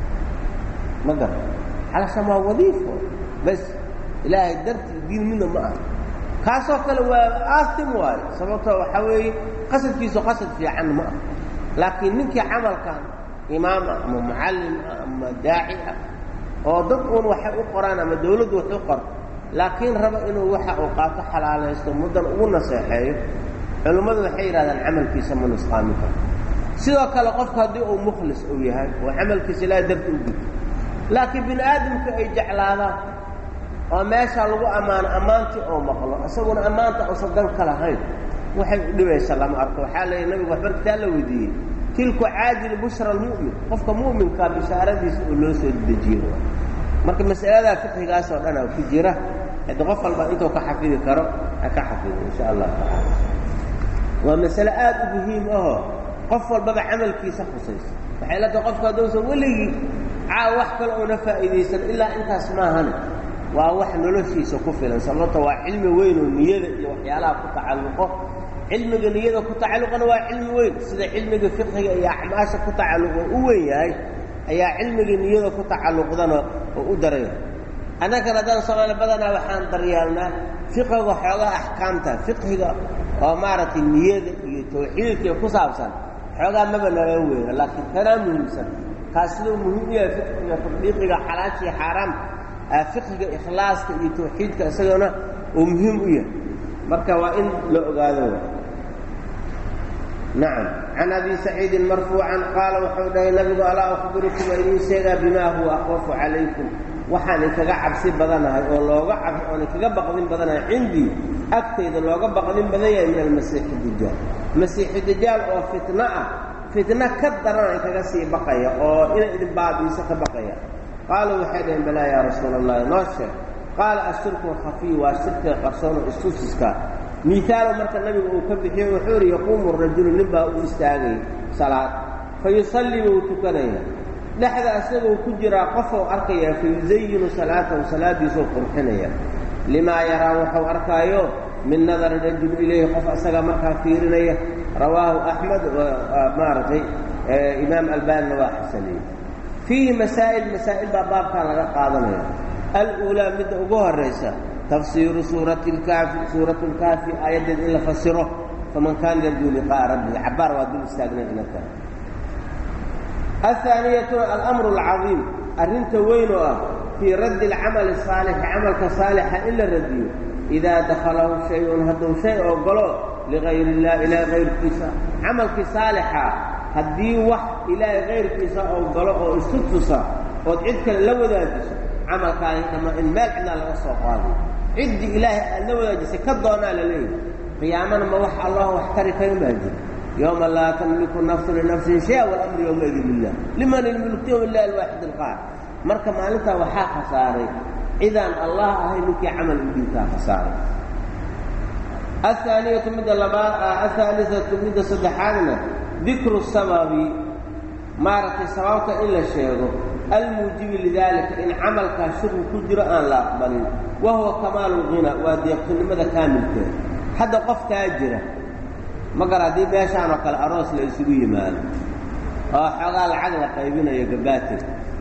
ما قال على سما وظيفة بس لا درت الدين منه ما خاصة لو آثم واي سببته وحوي قصد كيسو قصد في عن ما لكن منك عمل كان إمام أما معلم أما داعي أو ضبط وحي قرآن أما دولد وحي قرآن laakiin raba inuu waxa uu qaato xalaalaysto mudan ugu naseexeeyo culimadu waxay yiraahdaan camalkiisa ma nusqaamin karo sidoo kale qofka hadii uu mukhlis uu yahay oo camalkiisa ilaa darti u gudbo laakiin bin aadamka ay jeclaadaan oo meesha lagu amaano amaanti oo maqlo asaguna amaanta oo sadan kala hayn waxay u dhibaysaa lama arko waxa leeyahay nabiga waxbartaa la weydiiyay tilku aajil bushra almu'min qofka mu'minka bishaaradiisa oo loo soo dejiyo marka mas'alada fiqhigaas oo dhan ku jira هذا غفل بقى أنت وكحفيد كرو أكحفيد إن شاء الله تعالى ومسألة مهم أهو غفل بقى عمل كيس خصيص فحيلته غفل دوسه ولي عا وحكل أو نفع إذا إلا أنت اسمها هنا وواحد نلوشي سكفلا صلته وعلم وين والنية وحيالها كتعلقه علم النية كتعلقه وعلم وين سيدا علم الفقه يا عماشة كتعلقه وين هاي أي علم النية كتعلقه وأدريه أنا كان دان صلاة بدنا وحان دريالنا فقه وحيالها أحكامتها فقه ومعرة النية توحيدك يقصابسا حيالها ما بنرويه لكن كلام مهمسا خاصلوا مهمية فقه تطبيقك حلاتي حرام فقه إخلاصك توحيدك أسيونا ومهمية مركا وإن لو قالوا نعم عن أبي سعيد مرفوعا قال وحوده النبي ألا أخبركم أن شيئا بما هو أخوف عليكم waxaan kaga cabsi badanahay oo looga cabsi oo kaga baqdin badanahay cindi agtayda looga baqdin badan yahay min almasiixi dajaal masiixi dajaal oo fitna ah fitna ka daran kaga sii baqaya oo ina idin baabiisa ka baqaya qaaluu waxay dhaheen balaa yaa rasuula allahi noo sheeg qaala ashirku khafiy waa shirkiga qarsoon oo istusiska miihaalo marka nabigu uu ka bixiyo wuxuu yidhi yaquumu rajulu nin baa u istaagay salaad fa yusallii wuu tukanaya dhexda isagoo ku jiraa qofou arkaya fa yusayinu salaatahu salaadiisuu qurxinaya limaa yaraa wuxuu arkaayo min nadari rajul ilayhi qof asaga markaa fiirinaya rawaahu axmed maaragtay imaam albaanina waa xasaniyey fiihi masaa'il masaa'il baa baabkaa laga qaadanaya aluulaa midda ugu horaysa tafsiiru suurati lkaafi suuratu lkaafi aayaddeed in la fasiro faman kaana yarjuu liqaa'a rabbihi cabbaar waa dul istaagnay inaka ahaaniyatuna alamru alcadiim arrinta weyn oo ah fii raddi alcamali asaalixi camalka saalixa in la radiyo idaa dakhalahu shay-un hadduu shay oo galo ligayri illah ilaahay kayrkiisa camalkii saalixa haddii wax ilaahay kayrkiisa oo galo oo isu tusa ood cid kale la wadaajiso camalkaani dhamma in meel cidnaa laga soo qaado ciddii ilaahay aad la wadaajisay ka doonaa la leeyahy qiyaamana ma wax allah wax tari karin baa jira yowma laa tamliku nafsu linafsin shaya walamru yowmaidin lilah liman ilmulku yowma illahi alwaaxid alqaar marka maalintaa waxaa khasaaray cidaan allah ahay ninkii camal u dhiibtaa khasaaray ahaaniyatu midda labaad ahaalisatu midda saddexaadna dikru sababi maaragtay sababta in la sheego almuujibi lidaalika in camalkaa shirku ku jiro aan la aqbalin wa huwa kamaalu lghina waa deeqtinimada kaamilkeeda hadda qofkaa jira ma gar haddii meeshaan oo kale aroos la isugu yimaado oo xoogaa lacag la qaybinayo gabaatid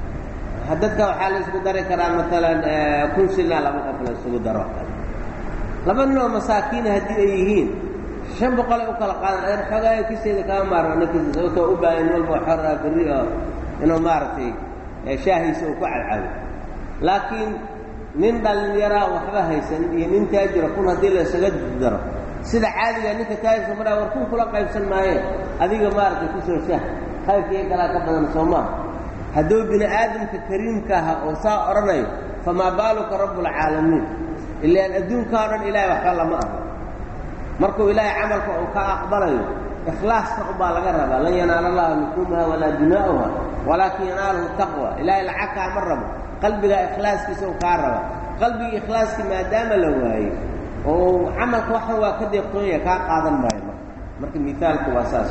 dadka waxaa la isugu dari karaa maalan kun shilna laba qof la isugu daro laba nin oo masaakiina haddii ay yihiin shan boqolay u kala qaadan ayr xoogaa kiseeda kama maarno ninkiisa sababtoo u baahan walba xoraa berri oo inuu maaragtay shaahiisa uu ku cadcabo laakiin nin dhallinyaraa waxba haysan iyo nin taajira kun haddii la isaga daro sida caadiga ninka taajirka maraa war kun kula qaybsan maayeen adiga maaragtay kusoo shaah qaybkiiyo kalaa ka badan soo maaha hadduu bini aadamka kariimka aha oo saa odhanayo famaa baaluka rabbulcaalamiin ilaan adduunkaa o dhan ilaahay waxba lama aha markuu ilaahay camalka uu ka aqbalayo ikhlaasna ubaa laga rabaa lan yanaala allaha luxuumaha walaa dimaa'uha walaakin yanaalahu taqwa ilaahay lacag kaama rabo qalbigaa ikhlaaskiisa u kaa raba qalbigii ikhlaaskii maadaama la waaye oo camalka waxan waa ka deeqtoonya kaa qaadan maayo marka marka miaalku waa saas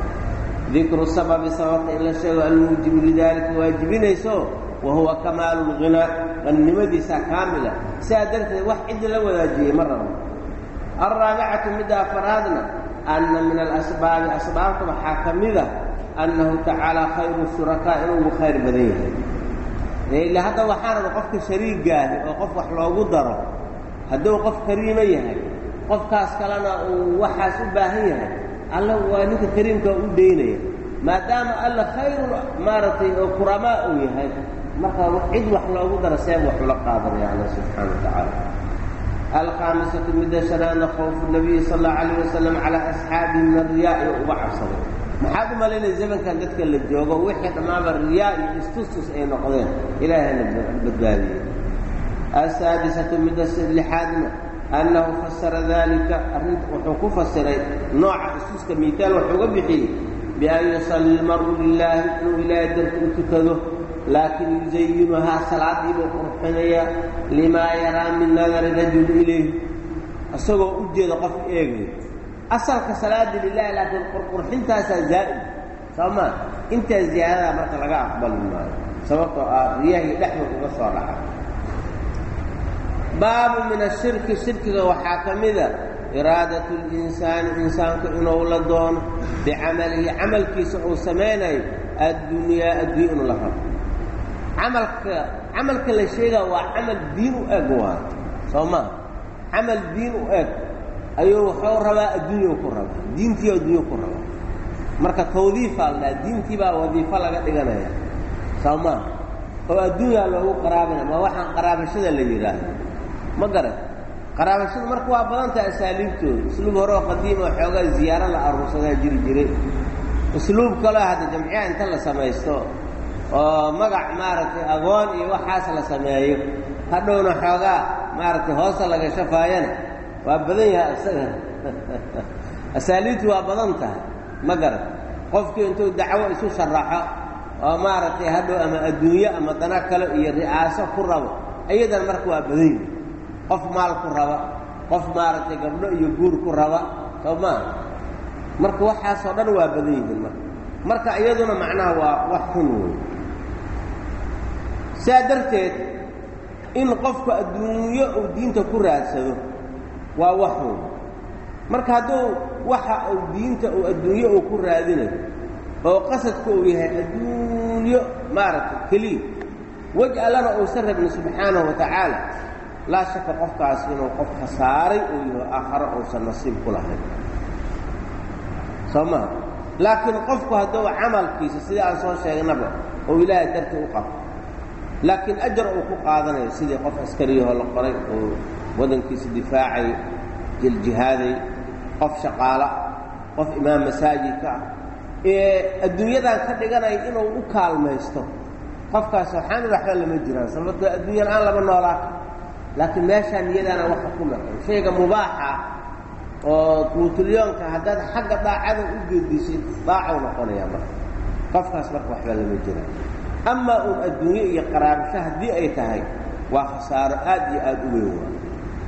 dikru sababi sababta in la sheego almuujibu lidaalika waajibinayso wa huwa kamaalu lghinaa qannimadiisaa kaamila sidaa darteed wax cidda la wadaajiyey ma rabo alraabicatu midda afaraadna anna min alasbaabi asbaabta waxaa ka mida annahu tacaala khayru shurakaa inuu khayr badan yahay ila hadda waxaa raba qofka shariigaahi oo qof wax loogu daro hadduu qof kariimo yahay qofkaas kalena uu waxaas u baahan yahay alla waa ninka kariimka u daynaya maadaama alla khayru maaragtay oo kuramaa uu yahay marka cid wax loogu daro seeb wax ula qaadanaya alla subxaana wa tacaala alkhaamisatu midda shanaadna khawfu nabiyi sal allahu calayh wasalam calaa asxaabihi min alriyaa iyo uga cabsaday maxaad u malaynaya zamankan dadka la joogo wixii dhammaanba riyaa iyo istustus ay noqdeen ilaahayna badbaadiyey asaadisatu midda lixaadna annahu fasara daalika arrinta wuxuu ku fasiray nooca istuska miitaal wuxuuga bixiyey bian yusalli lmar'u lilaahi inuu ilaahay darti u tukado laakin yusayinuhaa salaadiibuu qurxinaya limaa yaraa min nadari rajuli ilayh isagoo u jeeda qof eegay asalka salaadii lilahi laakiin qurqurxintaasaa zaa'id soo maa intaa ziyaadadaa marka laga aqbali maayo sababtoo ah riyahii dhexdood uga soo dhaca baabu min ashirki shirkiga waxaa ka mida iraadatu linsaani insaanku inuu la doono bicamalihi camalkiisa uu samaynayo addunyaa adduunya inuu la rabo camalka camalka la sheegaa waa camal diin u eg waa soo maa camal diin u eg ayuu wuxuu rabaa adduunya ku rabaa diintii adduunya ku rabaa marka tawdiifaa la dhaha diintii baa wadiifo laga dhiganaya soo maa oo adduunyaa loogu qaraabana ma waxaan qaraabashada la yidhaahdo ma garan qaraabashadu marka waa badan tahay asaaliibtooda usluub hore oo qadiima oo xoogaa ziyaaro la aruursadaa jiri jiray usluub kaloo hadda jamciya inta la samaysto oo magac maaragtay agoon iyo waxaas la sameeyo hadhowna xoogaa maaragtay hoosta laga shafaayana waa badan yahay asaga asaaliintu waa badan tahay ma garan qofkii intuu dacwo isu sharaxo oo maaragtay hadhow ama adduunyo ama dana kale iyo ri'aaso ku rabo ayadan marka waa badan yahay qof maal ku raba qof maaragtay gabdho iyo guur ku raba soo maa marka waxaasoo dhan waa badan yihiin marka marka iyaduna macnaha waa wax xun wey saa darteed in qofku adduunyo uu diinta ku raadsado waa wax xun marka hadduu waxa uu diinta uu adduunyo uu ku raadinayo oo qasadku uu yahay adduunyo maaragtay keliya wej allana uusan rabin subxaanahu wa tacaala laa shaka qofkaas inuu qof khasaaray uu yaho aakharo uusan nasiib ku lahayn soo maha laakiin qofku hadduu camalkiisa sidii aan soo sheegnaba oo ilaahay dartii u qabto laakiin ajar uu ku qaadanayo sidii qof askariyahoo la qoray oo wadankiisa difaacay jiljihaaday qof shaqaala qof imaam masaajidka ah ee adduunyadan ka dhiganaya inuu u kaalmaysto qofkaas waxaan waxba lama jiraan sababtoo adduunya la-aan lama noolaa laakiin meeshaa niyadaana waxa ku naqan shayga mubaaxa oo quutulyoonka haddaad xagga daacada u geedisid daacau noqonayaa marka qofkaas marka waxba lama jiraan amaa uun adduunye iyo qaraabasho haddii ay tahay waa khasaaro aad iyo aad u weyn waa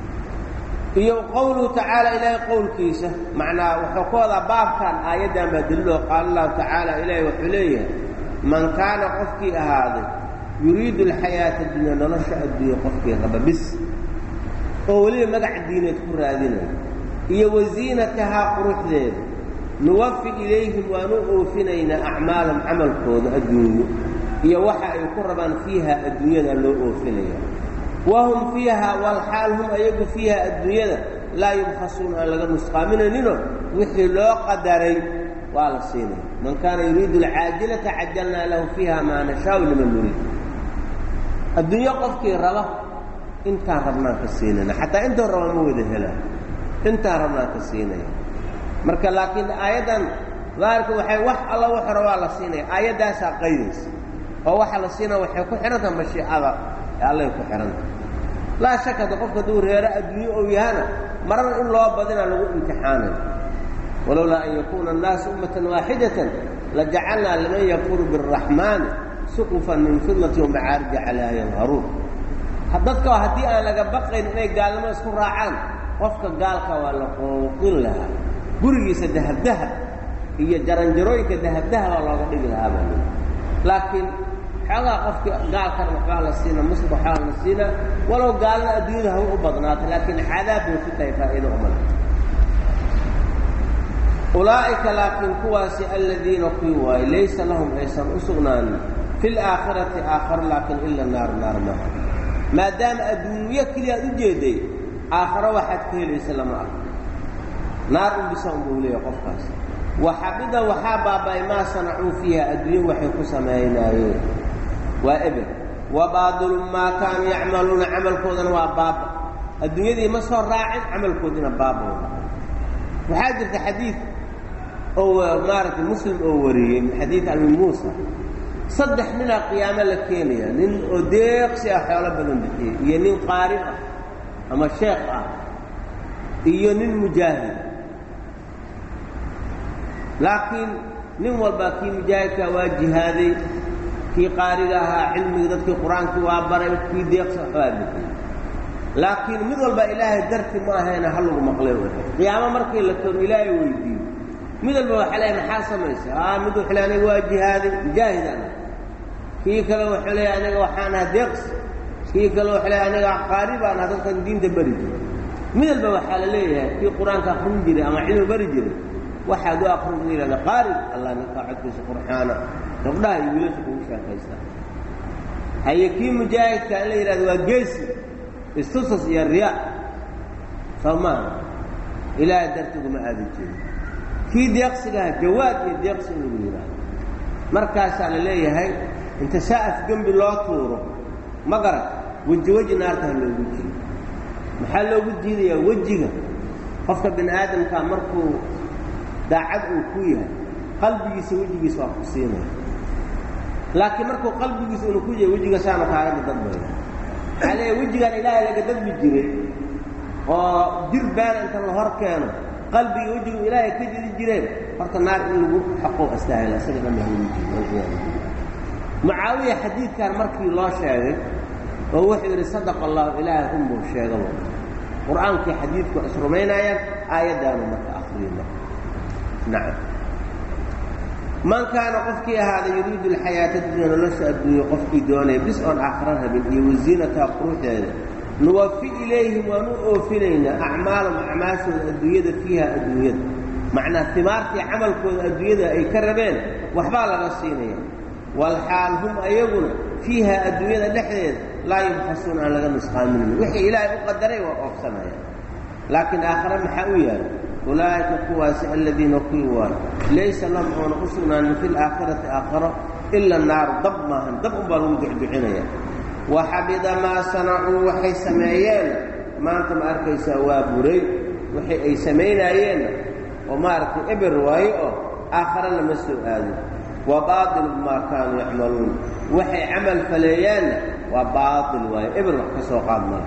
iyo qowluhu tacaala ilaahay qowlkiisa macnaa wuxuu ka wadaa baabkan aayaddan baa daliiloo qaala allahu tacaala ilaahay wuxuu leeyahay man kaana qofkii ahaaday yuriidu alxayaata addunya nolosha adduunya qofkii raba bis oo weliba magac diineed ku raadinayo iyo wasiinatahaa quruxdeeda nuwafi ilayhim waanu oofinaynaa acmaalahum camalkooda adduunyo iyo waxa ay ku rabaan fiiha adduunyada loo oofinaya wahum fiiha walxaal hum ayagu fiiha adduunyada laa yubkhasuun aan laga nusqaaminayninoo wixii loo qadaray waa la siinaya man kaana yuriidu alcaajilata cajalnaa lahu fiiha maa nashaau liman nuriid adduunyo qofkii raba intaan rabnaan ka siinayna xataa intuu raba ma wada helaa intaan rabnaan ka siinaya marka laakiin aayaddan daahirka waxay wax alla wuxuu rabaa la siinaya aayaddaasaa qaydaysa oo waxa la siinaya waxay ku xidhantaha mashiicada ee allay ku xidhanta laa shaka hadda qofka hadduu reero adduunyo ou yahana marana in loo badina lagu imtixaanayo walowlaa an yakuuna annaasu ummatan waaxidatan lajacalnaa liman yakfuru biاraxmaani suqufan min fidlati wamacaarija calayha yadharuun dadka haddii aan laga baqayn inay gaalnimo isku raacaan qofka gaalka waa la qooqin lahaa gurigiisa dahabdahab iyo jaranjarooyinka dahabdahaba looga dhigi lahaa baa lii laakiin xoogaa qofkii gaalkan waxbaa la siina muslim waxbaa la siina walow gaalada adduunyada hawa u badnaata laakiin cadaab bay ku tahay faa'iido umale ulaa'ika laakiin kuwaasi aladiina kuwii waaye laysa lahum aysan u sugnaanin fi laakhirati aakharo laakiin ila naar naar maaha maadaama adduunyo keliya aad u jeeday aakharo waxaad ka helaysa lama arko naar unbisa unbuu leeyahay qofkaas waxabida waxaa baaba'ay maa sanacuu fiiha adduunyo waxay ku samaynaayeen waa ebel wabaadilu maa kaanuu yacmaluuna camalkoodana waa baaba adduunyadii ma soo raacin camalkoodina baaba waxaa jirta xadiid oo maaragtay muslim oo wariyey min xadiid abi muusa saddex ninaa qiyaamo la keenaya nin oo deeqsi ah xoolo badan bixiyey iyo nin qaari ah ama sheekh ah iyo nin mujaahid laakiin nin walbaa kii mujaahidkaa waa jihaaday kii qaariga ahaa cilmigii dadkii qur-aankii waa baray kii deeqsi waxbaa bixiyey laakiin mid walba ilaahay darti ma ahayna ha lagu maqlay qiyaamo markii la keeno ilaahay weydiiyo mid walba waxaa leeyahay maxaa samaysa aa mid wuxuu leeyahay aniga waa jihaaday mujaahidana kii kale wuxuu leeyahay aniga waxaan ahaa deeqsi kii kale wuxuu leeyahay aniga qaari baan ahaa dadkan diinta bari jiray mid walba waxaa la leeyahay kii qur-aanka akrin jiray ama cilmi bari jiray waxaad u akrin u yidhahda qaari allah ninkaa codkiisa qurxaana gabdhaha iyo wiilasha kugu sheekaystaa haye kii mujaahidka in la yidhahdo waa geesi istusas iyo riyaa soo maaha ilaahay dartiguma aadi jirin kii deeqsigaha jawaad iyo deeqsi in lagu yidhaahdo markaasaa la leeyahay inta saa'af gembi loo tuuro ma garan weji weji naartaha loogu jiido maxaa loogu jiidayaa wejiga qofka bini aadamkaa markuu daacad uu ku yahay qalbigiisa wejigiisa waa ku siinaya laakiin markuu qalbigiisa unu ku yahay wejiga saana kaaga dadbaya waxaa leeyahay wejigaan ilaahay laga dadbi jiray oo jir baan inta la hor keeno qalbiga wajiga ilaahay ka jiri jireen horta naar in lagu xaqo astaahil asaga dhan yahay Muawiya xadiidkan markii loo sheegay oo wuxuu yiri sadaqa Allah ilaahay ummu sheegay quraanka xadiidku asrumeynayaan aayadaanu marka akhriina nacam man kaana qofkii ahaada yuriidu alxayaata dunya nolosha adduunya qofkii doonaya bis oon aakhirada rabin iyo wasiinata quruxdeeda nuwafi ilayhim wa nu'ofinayna acmaalum acmaashooda adduunyada fiiha adduunyada macnaa timaartii camalkooda adduunyada ay ka rabeen waxbaa laga siinaya walxaal hum ayaguna fiiha adduunyada dhexdeeda laa yubxasuuna aan laga nusqaaminayn wixii ilaahay u qadaray waa oofsanaya laakiin aakhira maxaa u yaala أولئك قواس الذين قيوا ليس لهم أن أصلنا في الآخرة آخرة إلا النار ضب ماهن ضب بالهم دعدعنيا وحبد ما صنعوا وحي سمايين ما أنتم أركي سوابري وحي أي سمين أيين وما أركي إبر وإيئو آخرا لما السؤال وباطل ما كانوا يعملون وحي عمل فليان وباطل وإيئو إبر وحي سوقات مال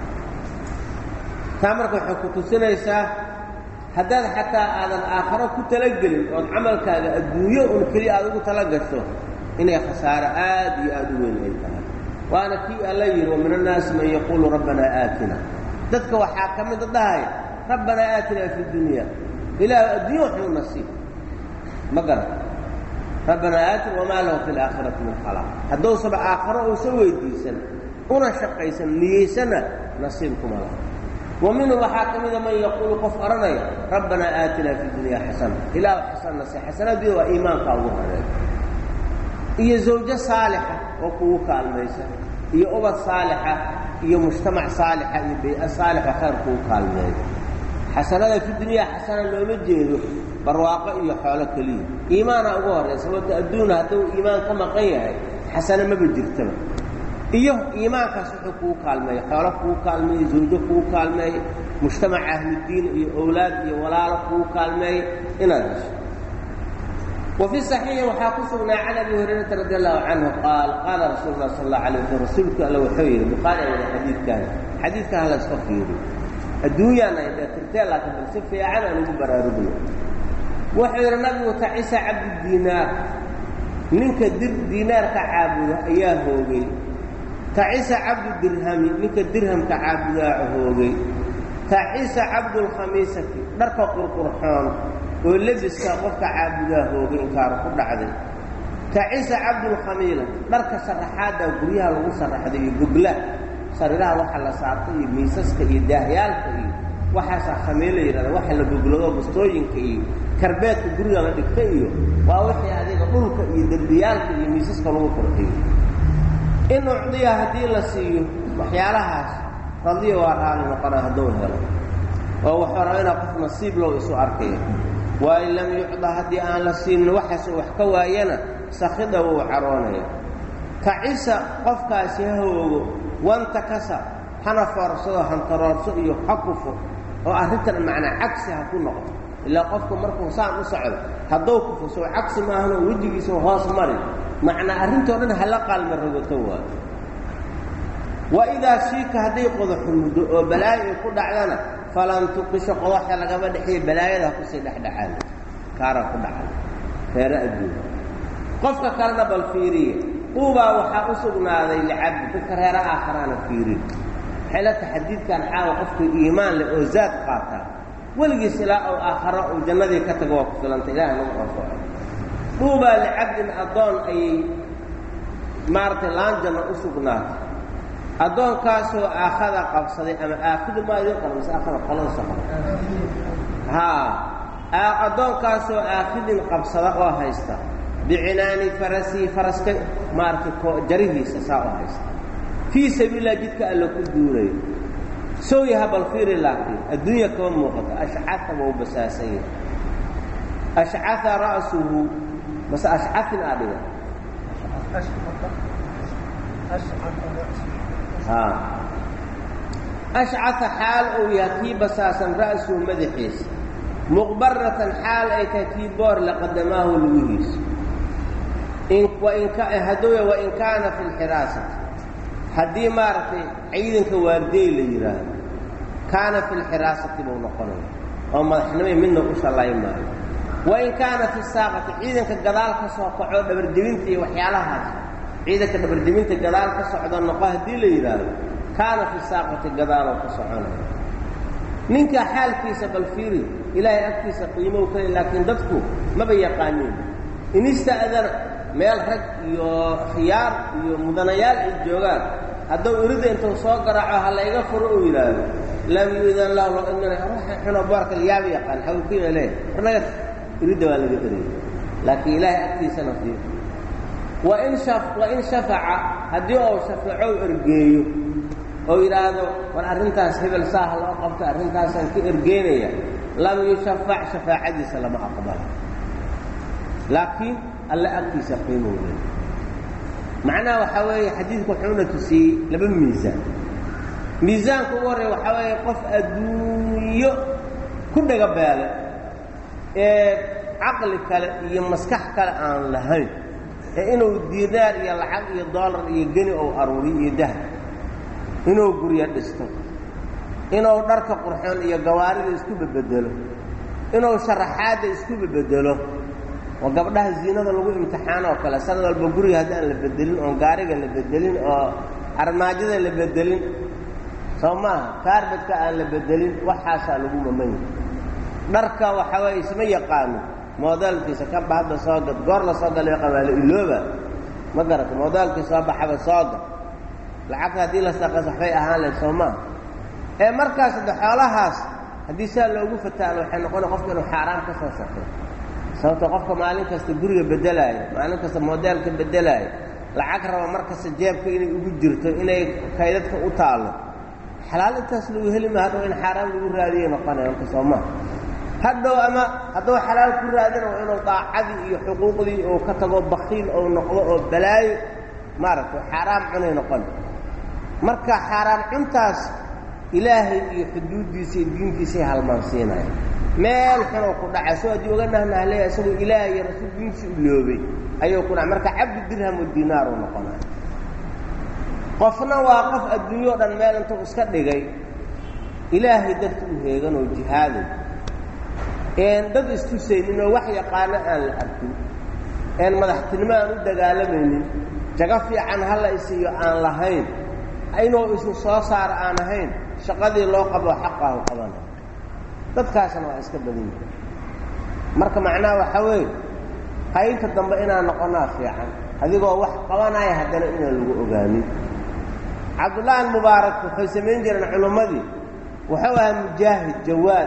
تامرك وحكوتو سنيسا haddaad xataa aadan aakharo ku talagelin ood camalkaaga adduunyo un keliya aad ugu talagasho inay khasaaro aad iyo aad u weyn ay tahay waana kii alla yidhi wa min annaasi man yaquulu rabbanaa aatina dadka waxaa ka mida dhahay rabbanaa aatinaa fi dunya ilaah adduunyo waxnuu nasiib ma garan rabbanaa aatina wamaa lahu fi laakhirati min khalaaq hadduusaba aakharo uusan weydiisan una shaqaysan niyeysana nasiibkuma laha ومنه وحاكم من يقول قف أرنيا ربنا آتنا في الدنيا حسنة إله حسنة حسنة دي وإيمان قالوا هذا هي زوجة صالحة وقوك الميسة هي أبا صالحة هي مجتمع صالحة هي بيئة صالحة خير قوك الميسة حسنة في الدنيا حسنة لو مجيده برواقع يحولك لي إيمان أقوار سوى تأدونها تو إيمان كما قيها حسنة ما بجرتنا iyo iimaankaas wuxuu ku kaalmay xoolo ku kaalmay zawjo ku kaalmay mujtamac ahli diin iyo awlaad iyo walaalo ku kaalmay inaad وفي الصحيح وحاكسنا عن ابي هريره رضي الله عنه قال قال رسول الله صلى الله عليه وسلم رسولك لو خير بقال الحديث كان حديث كان لا صفير الدنيا انا اذا ترتاح لكن صفي عن ان براربنا وحير النبي تعيسى عبد الدينار منك دينار كعابده اياه هوغي تعيسى عبد الدرهم منك الدرهم كعابده هوغي تعيسى عبد الخميسة درك قرقرحان ولبس قفك عابده هوغي انكار كدعده تعيسى عبد الخميلة درك سرحاده غريها لو سرحده غبله سريرها waxa la saartay miisaska iyo daahyaalka iyo waxa khamiilay yiraahdo waxa la goglado bustooyinka iyo karbeedka guriga la dhigtay iyo waa wixii adiga dhulka iyo darbiyaalka iyo miisaska lagu qurxiyo in ucdiya hadii la siiyo waxyaalahaas radiyo waa raali noqona haduu helo oo waxa raayna qof nasiib loo isu arkay waa in lam yucda hadii aan la siin waxaas wax ka waayana sakhida uu caroonaya تعيسى قفكا سيهوغو وانت كسا حنا فرصو حنطرارسو iyo xaqufo oo arintan macna cagsi ha ku noqdo ila qofku markuu saan u socdo haduu ku fuso cagsi ma ahna wajigiisa hoos mari macna arinto dhan hala qalma rogoto waa wa ida shika hadii qodax mudo oo balaayo ku dhacdana falan tuqisho qodaxa laga badhixay balaayada ku sii dhaxdhaxan kaara ku dhacay feera adduun qofka kalena bal fiiriye قوبا وحا أسقناذي لعبد بكرهر آخران فيرين حيلا تحديد كان حاوة قفك إيمان لأوزاد قاتا ولقي سلاء أو آخراء وجنة كتب وقف لانت إله نمغفوع قوبا لعبد أدون أي مارت لانجنا أسقناذ أدون كاسو آخذ قفصدي أما آخذ ما يقل بس آخذ قلن سخر ها أدون كاسو آخذ قفصدي وهايستا بعنان فرسي فرسك مارك جريه سساء في سبيل الله جدك ألا كدوري سويها بالخير لكن الدنيا كون موقت أشعث وبساسين أشعث رأسه بس أشعث الأبدا ها أشعث حال أو يكي بساسا رأسه مدحيس مغبرة حال أي تكيبور لقدماه الوهيس إن وإن كان هدوية وإن كان في الحراسة هدي مارتي عيدن كواردي ليران kaana fi lxiraasati buu noqonaya oo madaxnimay midna u shallayn maayo wain kaana fi saaqati ciidanka gadaal ka soo kaco dhabardibinta iyo waxyaalahaas ciidanka dhabardibinta gadaal ka socda noqo haddii la yidhaahdo kaana fi saaqati gadaaloo ka soconaya ninka xaalkiisa bal fiiri ilaahay agtiisa qiimow kale laakiin dadku maba yaqaaniin in ista'dana meel rag iyo khiyaar iyo mudanayaal ay joogaan hadduu irida intuu soo garaaco ha layga furo uu yidhaahdo lam yuudan lahu inana ruuxa xunoo boorka yaaba yaqaan xawlkiina leeyahay warnaga irida waa laga erayay laakiin ilaahay agtiisana fiir wain shaf wain shafaca haddii uu shafaacow ergeeyo oo yidhaahdo war arrintaas hebel saaha loo qabto arrintaasaan ka ergeynaya lam yushafac shafaacadiisa lama aqbalo laakiin alla agtiisa qiimow leh macnaha waxaa weeye xadiidku wuxuuna tusiyey laba miisaan miisaanka ugu horreeya waxaa weeye qof adduunyo ku dhaga beele ee caqli kale iyo maskax kale aan lahayn ee inuu diinaar iyo lacag iyo doolar iyo geni ou aruuriyo iyo dahab inuu guryo dhisto inuu dharka qurxoon iyo gawaarida isku bedbedelo inuu sharaxaadda isku bedbedelo oo gabdhaha ziinada lagu imtixaano oo kale sanad walba guriga haddaan la bedelin oon gaariga la bedelin oo armaajada la bedelin soo maaha kaarbadka aan la bedelin waxaasaa lagu mamanya dharka waxaa waye isma yaqaano moodaalkiisa kaba hadda soo gad goor la soo gala qabaalo ilooba ma garata moodaalkii soo baxaba soo gad lacagta haddii la saqas waxbay ahaan lahayd soo maaha ee markaas hadda xoolahaas haddii saa loogu fataalo waxay noqona qofka inuu xaaraam ka soo shaqeeyo sababto qofka maalin kasta guriga bedelaayo maalin kasta moodaalka bedelaayo lacag raba mar kasta jeebka inay ugu jirto inay kaydadka u taallo xalaal intaas lagu heli ma hadhow in xaaraan lagu raadiyay noqonaya marka soo maaha hadhow ama hadduu xalaal ku raadina waa inuu daacadii iyo xuquuqdii uu ka tago bakiil ou noqdo oo balaayo maaragtay xaaraam cunay noqon marka xaaraam cuntaas ilaahay iyo xuduuddiisa iyo diintiisay halmaansiinaya meel xunoo ku dhacay soo haddii oga nahnahleeya isagoo ilaahay iyo rasuul diintiisa u loobay ayuu ku dhacay marka cabdi dirham wa diinaaruu noqonaya qofna waa qof adduunyao dhan meel intuu iska dhigay ilaahay darti u heegan oo jihaaday een dad istusaynin oo wax yaqaano aan la arkin een madaxtinimo aan u dagaalamaynin jago fiican hala isiiyo aan lahayn inuu isu soo saaro aan ahayn shaqadii loo qabo xaqahu qabana dadkaasna waa iska badan yihiin marka macnaha waxaa weeye qaybta dambe inaan noqonaa fiican adigoo wax qabanaya haddana inaan lagu ogaanin cabdullaahi mubaarak waxay samayn jireen culummadii wuxuu ahaa mujaahid jawaad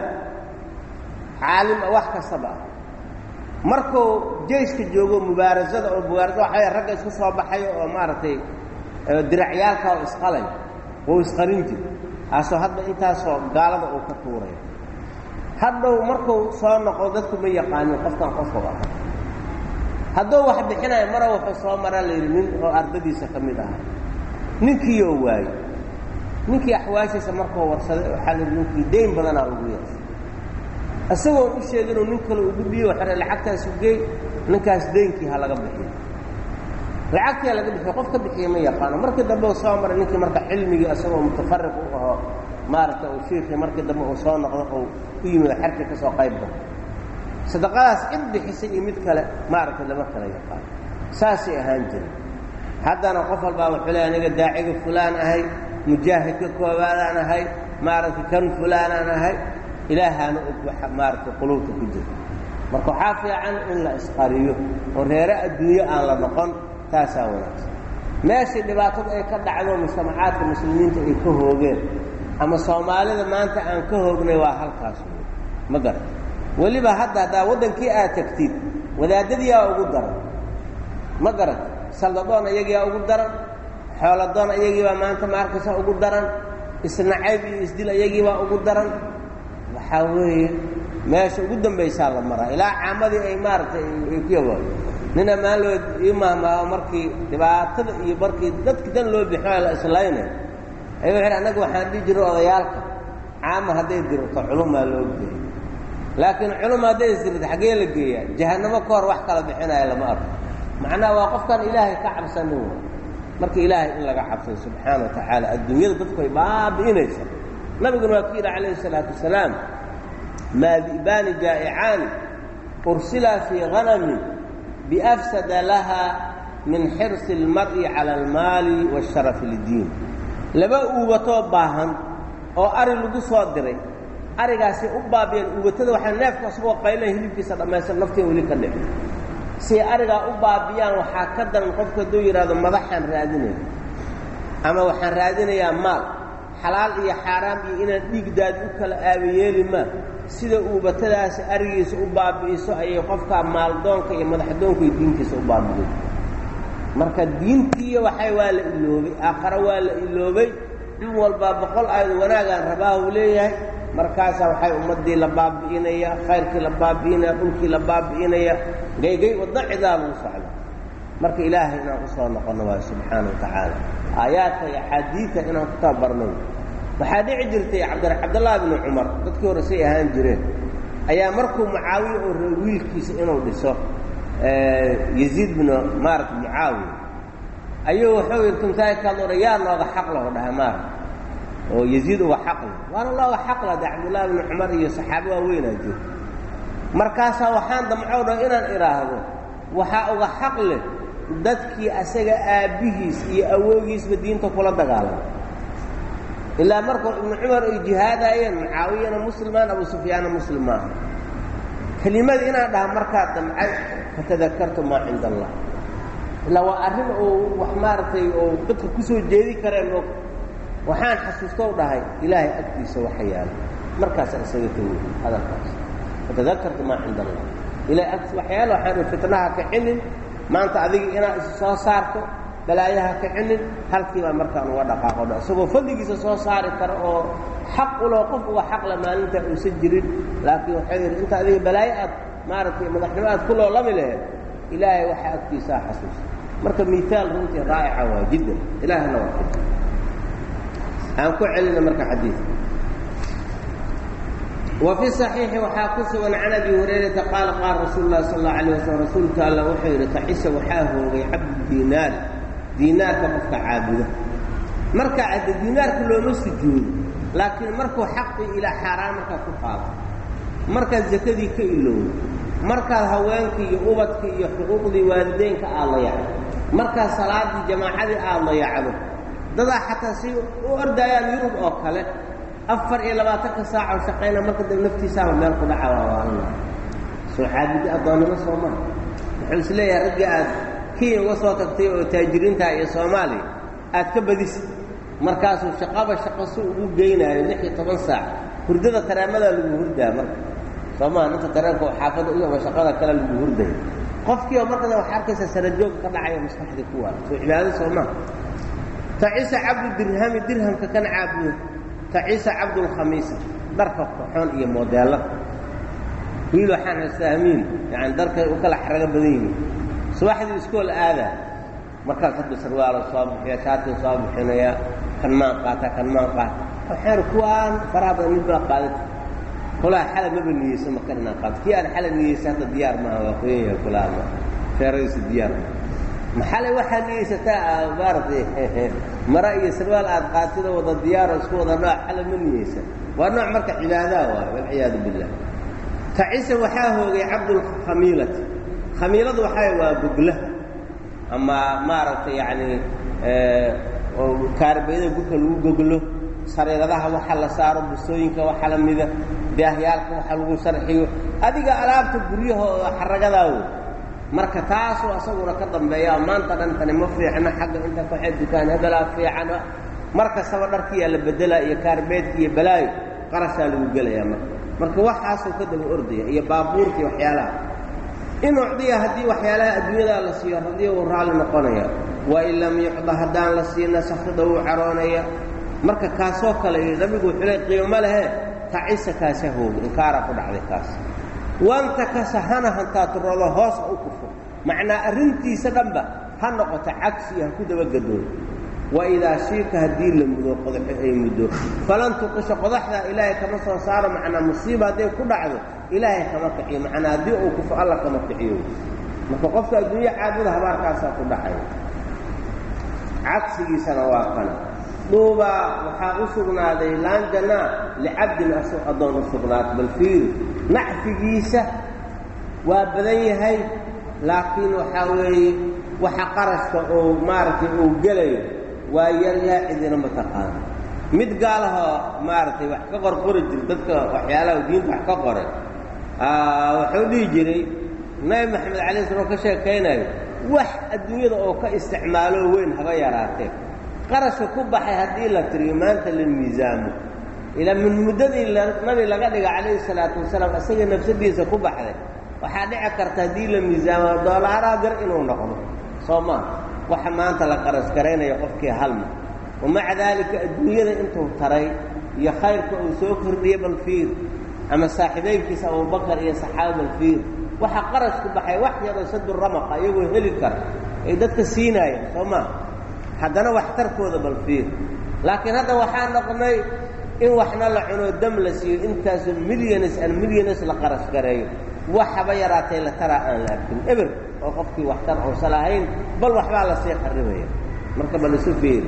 caalim wax kastaba ah markuu jeyska joogo mubaarasada oo mubaarasada waxaa ragga isku soo baxayo oo maaragtay diracyaalka oo isqalay oo isqarin jir taasoo hadda intaasoo gaalada uu ka tuurayo hadhow markuu soo noqo dadku ma yaqaanin qofkan qofka ah hadduu wax bixinayo mara wuxuu soo maraa layidhi nin oo ardadiisa ka mid ahaa ninkiioo waayo ninkii axwaashiisa markuu warsaday waxaa layidhi ninkii dayn badanaa ugu yeeshay isagoon u sheegin uu nin kale ugu dhiyo waxaa lacagtaas u geey ninkaas daynkii ha laga bixiyo lacagtii ha laga bixiyo qof ka bixiya ma yaqaano markii dambe uu soo maray ninkii marka cilmigii isagoo mutafariq u aho maaragtay uu shiikii markii dambe uu soo noqdo uu u yimid xerkii ka soo qayb galo sadaqadaas cid bixisay iyo mid kale maaragtay lama kala yaqaano saasay ahaan jiray haddana qof walbaa wuxuu leeyahay aniga daaciga fulaan ahay mujaahidka koowaadaan ahay maaragtay kan fulaanaan ahay ilaahaana og waxa maaragtay quluubta ku jira marka waxaa fiican in la isqariyo oo reere adduunyo aan la noqon taasaa wanaagsan meeshii dhibaatadu ay ka dhacdo mujtamacaadka muslimiinta ay ka hoogeen ama soomaalida maanta aan ka hoognay waa halkaas ma garan weliba hadda haddaa waddankii aad tagtid wadaadadiyaa ugu daran ma garan saldadoon iyagiyaa ugu daran xooladoon iyagiibaa maanta maarkaysa ugu daran isnacayb iyo isdil iyagiibaa ugu daran waxaa weeye meesha ugu dambaysaa la maraa ilaa caamadii ay maaragtay ay ku yawaayo nin ammaan loo ii mahmaaho markii dhibaatada iyo markii dadki dan loo bixinayo la islaynay ayuu wuxuu annaga waxaan dhihi jiray odayaalka caama hadday dirto culumaa loo geeyo laakiin culuma hadday isdirto xaggee la geeyaa jahannamo ka hor wax kala bixinaya lama arko macnaha waa qofkaan ilaahay ka cabsanin wa marka ilaahay in laga cabsado subxaana wa tacaala adduunyada dadku ay baabi'inaysa nabiguna waa ku yidhi calayhi salaatu wasalaam maa di'baani jaa'icaani ursilaa fii hanamin biafsada laha min xirsi almar'i cala almaali waasharafi liddiin laba uubatoo baahan oo ari lagu soo diray arigaasay u baabiyeen uubatada waxaa neefka asagoo qaylaya hilibkiisa dhammaysan naftiin weli ka dhicin siay arigaa u baabiyaan waxaa ka daran qofku hadduu yidhaahdo madaxaan raadinaya ama waxaan raadinayaa maal xalaal iyo xaaraam iyo inaan dhiigdaadi u kala aabayeeli maa sida uubatadaasi arigiisa u baabi'iso ayay qofkaa maaldoonka iyo madaxdoonka iyo diintiisa u baabi'een marka diintiiya waxay waa la iloobay aakhare waa la iloobay in walbaa boqol aayad wanaagaan rabaa uu leeyahay markaasaa waxay ummaddii la baabi'inaya khayrkii la baabi'inaya dhulkii la baabi'inaya gaygay wadda cidaa lagu socda marka ilaahay inaan ku soo noqonno waayo subxaana wa tacaala aayaadka iyo axaadiidta inaan ku tababarnay waxaa dhici jirtay cabdallaahi bnu cumar dadkii hore say ahaan jireen ayaa markuu mucaawiya oo ree wiilkiisa inuu dhiso yaziid bnu maarat mucaawiya ayuu wuxuu yidhi tuntaaykaad odha yaa nooga xaqlaho dhaha maara oo yaziid uga xaqle waana looga xaqla de cabdullaahi bnu cumar iyo saxaabo waaweynaa joog markaasaa waxaan damcow dha inaan idhaahdo waxaa uga xaq leh dadkii asaga aabbihiis iyo awoogiisba diinta kula dagaalama ilaa markuu ibnu cumar ay jihaadaayeen mucaawiyana muslimaan abu sufyaana muslim maaha kelimadii inaan dhaha markaa damcay fatadakartu maa cinda allah ilaa waa arrin uu wax maaragtay oo dadka ku soo jeedi kareen og waxaan xasuustow dhahay ilaahay agtiisa waxa yaala markaasa isaga tawoy hadalkaas fatadakartu maa cinda allah ilahay agtiisa waxyaala waxaan fitnaha kicinin maanta adiga inaad is soo saarto balaayaha kicinin halkii baa markaan uga dhaqaaqo dha isagoo fadligiisa soo saari kara oo xaq uloo qof uga xaqla maalinta uusan jirin laakiin waxay yidhi inta adiga balaayo aad maaragtay madaxnimo aad ku loolami laheed ilaahay waxa agtiisaa xasuusa marka miitaal runtii raa'ica waa jiddan ilaahna waa xid aan ku celina marka xadiidka وفي الصحيح وحاكسه عن أبي هريرة قال قال رسول الله صلى الله عليه وسلم رسولك الله وحير تحس وحاه عبد دينار دينار كفك عابده مركع عبد الدينار كله مسجود لكن مركو حقي إلى حرامك كفاض مركز زكدي كيلو مركز هوانك يقوبتك يحقوق ذي والدينك الله يعني مركز صلاة جماعة الله يعني ضد حتى سيء وأردايا يروب أوكله أفر إلى ما تك ساعة وشقينا مركز نفتي ساعة من القدع والله سحابي أضاننا صومان حلس لي يا رجال كي وصلت تاجرين تاع الصومالي أتكبديس مركز الشقابة شقصو وجينا نحكي طبعا ساعة هردة ترى ماذا الهردة مركز صومان أنت تراك وحافظ إيه وشقادة كلا الهردة قفك يوم مركز وحركة سنجوك قطع يا مصلحة الكوار سعبان صومان تعيس عبد الدرهم الدرهم كان عابد تعيسى عبد الخميسة درك الطحون إيه موديلة ويلو حان الساهمين يعني درك وكلا حرقة بديني سواحد يسكول هذا مركز خد سروال الصابح يا شاتي صابح هنا يا كان ما قاتا كان ما قاتا وحير كوان فرابة نبلا قادت كلها حالة مبنية يسمى كنا قادت كي أنا حالة نيسة الديار ما هو أخوية كلها ما في رئيس الديار محل واحد يستاء بارد مرأي سروال عاد قاتله وضد الديار وسكوه نوع حل من يسا ونوع مركع عبادة والعياذ بالله تعيسى وحاه عبد الخميلة خميلة وحاه وبقله أما ما رأت يعني كاربيده بكله وبقله صار يغضاها وحل صار بسوينك وحل مذا بأهيالك وحل وسرحيه هذه ألعاب تبريه وحرقه marka taas oo asaguna ka dambeeya maanta dhantani ma fiicna xagga inta ku xid dukaan hadala fiicna marka saba dharkii la bedela iyo kaarbeedkii iyo balaayo qarasha lagu galaya marka marka waxaas oo ka daba ordaya iyo baabuurkii waxyaalaha inuu cadiya hadii waxyaalaha adduunyada la siiyo hadii uu raali noqonaya wa illam yuqda hadaan la siina saxda uu caroonaya marka kaasoo kale nabigu xilay qiimo leh taciisa kaasoo inkaara ku dhacday kaas وانت كسهنا هنتا ترى هوس او كفر معنى ارنتي سدنبا هنقطه عكسي كده وجدون واذا شيك هدي لمدو قدح اي مدو فلن تقش قدحها الهي كما صار معنا مصيبه دي كدعده الهي كما كعي معنا دي او كفر الله كما كعيو marka qofka adduunyo caabud habaarkaas ku dhaxay عكسي سنوات duuba waxaa u sugnaaday laan jannaa licabdin asu addoon u sugnaatay bal fiiri nacfigiisa waa badan yahay laakiin waxaa weeye waxa qarashka oo maaragtay uu gelayo waa yaryaa cidina ma taqaano mid gaalahoo maaragtay wax ka qorqori jira dadka waxyaalaha diinta wax ka qoray wuxuu dhihi jiray nabi maxamed calayh slam ka sheekaynayo wax adduunyada oo ka isticmaalo weyn haba yaraatee qarashka ku baxay haddii la tiriyo maanta la miisaamo ilaa min muddadii nabi laga dhiga calayhi salaatu wasalaam isaga nafsadiisa ku baxday waxaa dhici karta haddii la miisaamo doolaaraa bir inuu noqdo soo maa waxa maanta la qaras garaynayo qofkii halma wamaca daalika adduunyada intuu taray iyo khayrka uu soo kordhiyey balfiir ama saaxiibaynkiisa abubakar iyo saxaaba balfiir waxa qarash ku baxay wax yaroo sadu ramaqa iyagoo heli kara ay dadka siinaayeen soo maa haddana waxtarkooda balfiir laakiin hadda waxaa noqonay in waxna la cuno dam la siiyo intaasoo milyanis an milyanis la qarash gareeyo waxaba yaraatay la taraa aan la arkin eber oo qofkii waxtar uusan lahayn bal waxbaa la sii qarribaya marka bal isu fiiri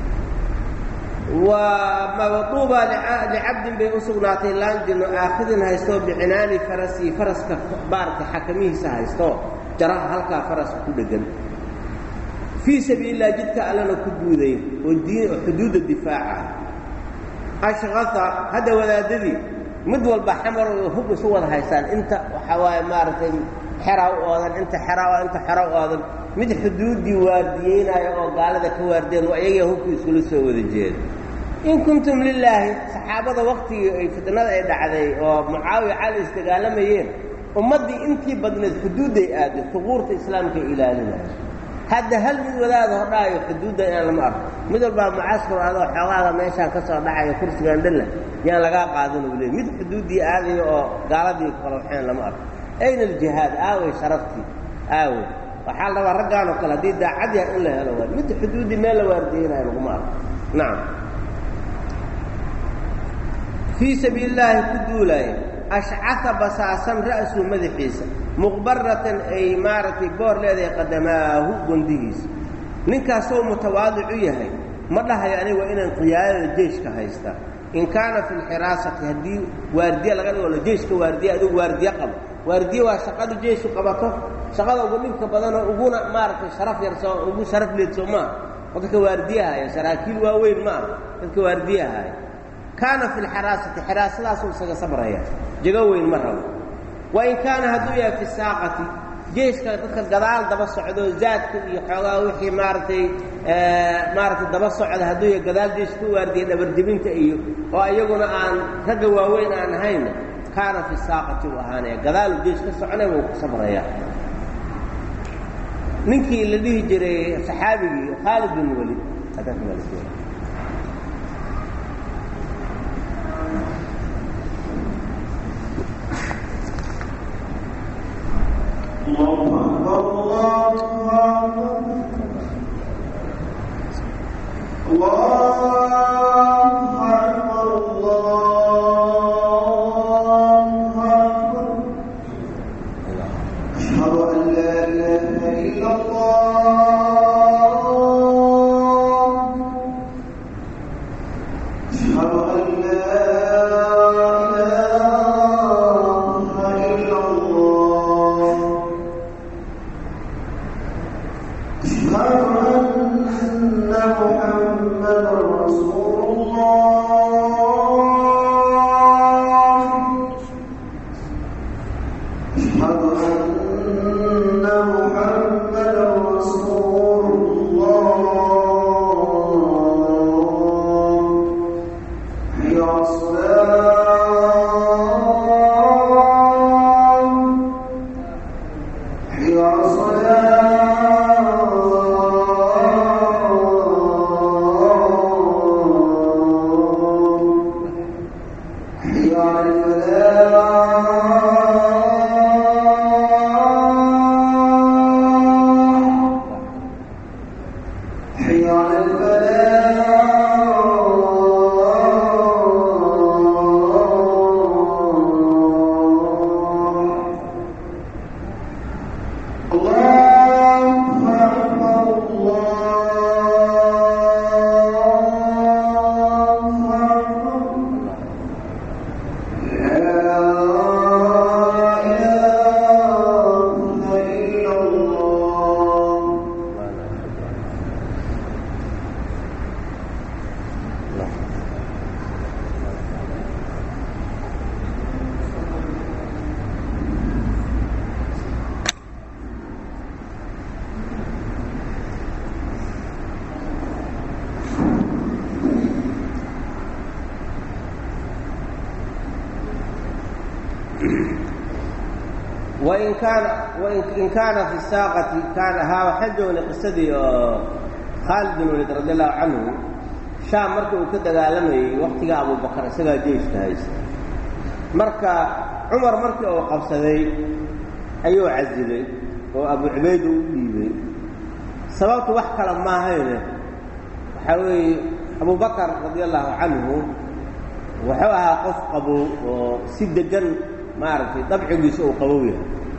وموطوبة لعبد بي أسقناتي لانجنو آخذن هايستو بعناني فرسي فرسك بارك حكميه سهايستو جراها هلكا فرس كودغن في سبيل الله جدك ألنا كدودي وحدود الدفاع أشغطة هذا ولا دذي مدول بحمر وهب سوى هايستان انت وحواي مارتين حراو أوضن انت حراو انت حراو أوضن mid xuduudii waardiyeynaayo oo gaalada ka waardeen waa iyaga hubku isula soo wada jeeda in kuntum lilaahi saxaabada waqtigii ay fitnada ay dhacday oo mucaawiya cali isdagaalamayeen ummaddii intii badneed xuduudday aaday tuquurta islaamka ilaalinaya hadda hal mid wadaada hodhaayo xuduudda inaan lama arko mid walbaa mucaskar adoo xoogaaga meeshaan ka soo dhacayo kursigaan dhalla yaan lagaa qaadan uu leey mid xuduuddii aadayo oo gaaladii kala waxeen lama arko ayna aljihaad aaway sharaftii aaway waxaa la rabaa raggaan oo kale haddii daacad yahay in la helo waa mid xuduuddii meel la waardiyeynayo laguma arko nacam fii sabiili illaahi ku duulaaya ashcata basaasan ra'suu madaxiisa muqbaratan ay maaragtay boor leedahay qadamaahu gondihiisa ninkaasoo mutawaadicu yahay ma dhahayo aniga waa inaan qiyaadada jeeshka haystaa in kaana fi lxiraasati haddii waardiye laga dhigo la jeeshka waardiye adigu waardiye qabo waardiye waa shaqadu jeeshu qabato shaqada ugu dhibka badanoo uguna maaragtay sharaf yar soo ugu sharaf leed soo maaha dadka waardiyahaaya saraakiil waaweyn ma aha dadka waardiyahaaya kaana fi lxiraasati xiraasadaasuu isaga sabraya jego weyn ma rabo wain kaana hadduu yahay fi saaqati jeeshka dadka gadaal daba socdo zaadka iyo xoogaa wixii maaragtay maaragtay daba socda hadduu yahay gadaal jeeshka ku waardiya dhabarjebinta iyo oo iyaguna aan ragga waaweyn aan ahayna kaana fi saaqati u ahaanaya gadaalu jeesh ka soconay wuu ku sabraya ninkii la dhihi jiray saxaabigii khaalid bin walid Allah وإن كان وإن كان في الساقة كان ها وحجون قصدي خالد بن وليد رضي الله عنه شام مركو كدغالمي وقتي ابو بكر اسغا جيش تهيس marka Umar markii uu qabsaday ayuu cazilay oo Abu Ubayd uu dhiibay sababtu wax kala ma ahayn waxa weey Abu Bakar radiyallahu anhu wuxuu ahaa qof qabo oo si degan maartay dabcigiisa uu qabow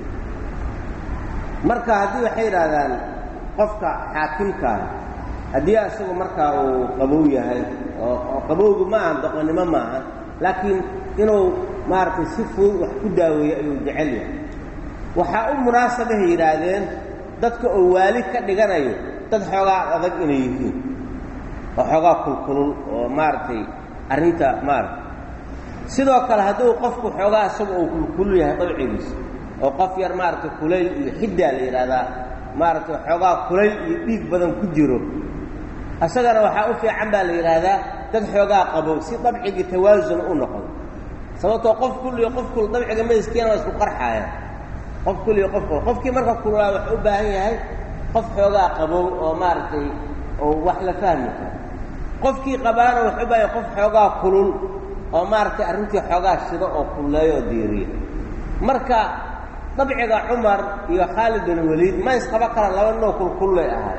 marka hadii waxay yiraahdaan qofka xaakimka hadii asagu marka uu qabow yahay oo qabowgu ma aan doqonimo ma aha laakiin inuu maartay si fudud wax ku daaweeyo ayuu jecel yahay waxa uu munaasabaha yiraahdeen dadka oo waali ka dhiganayo dad xoogaa adag inay yihiin oo xoogaa kulkulul oo maartay arinta maar sidoo kale haduu qofku xoogaa asagu uu kulkulul yahay dabcigiisa oo qof yar maartay kulayl iyo xidda la yiraahdaa maartay xoogaa kulayl iyo dhiig badan ku jiro asagana waxa u fiican baa la yiraahdaa dad xoogaa qabow si dabciga tawaazun u noqdo sababtoo qof kulli qof kulli dabciga ma iskeen waa isku qarxaya qof kulli qof qofkii marka kulaa wax u baahan yahay qof xoogaa qabow oo maartay oo wax la fahmi karo qofkii qabaana wax u baahan qof xoogaa kulul oo maartay arrintii xoogaa shida oo kuleeyo diiriyo marka dabciga Umar iyo Khalid bin Walid ma isqaba kara laba noo kul kulay ahay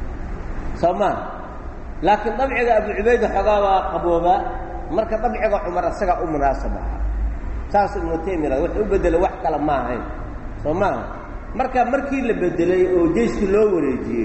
sama laakiin dabciga Abu Ubayd xoogaa waa qabooba marka dabciga Umar asaga u munaasaba taas inuu teemira wax u bedelo wax kala ma ahayn sama marka markii la bedelay oo jeeski loo wareejiyay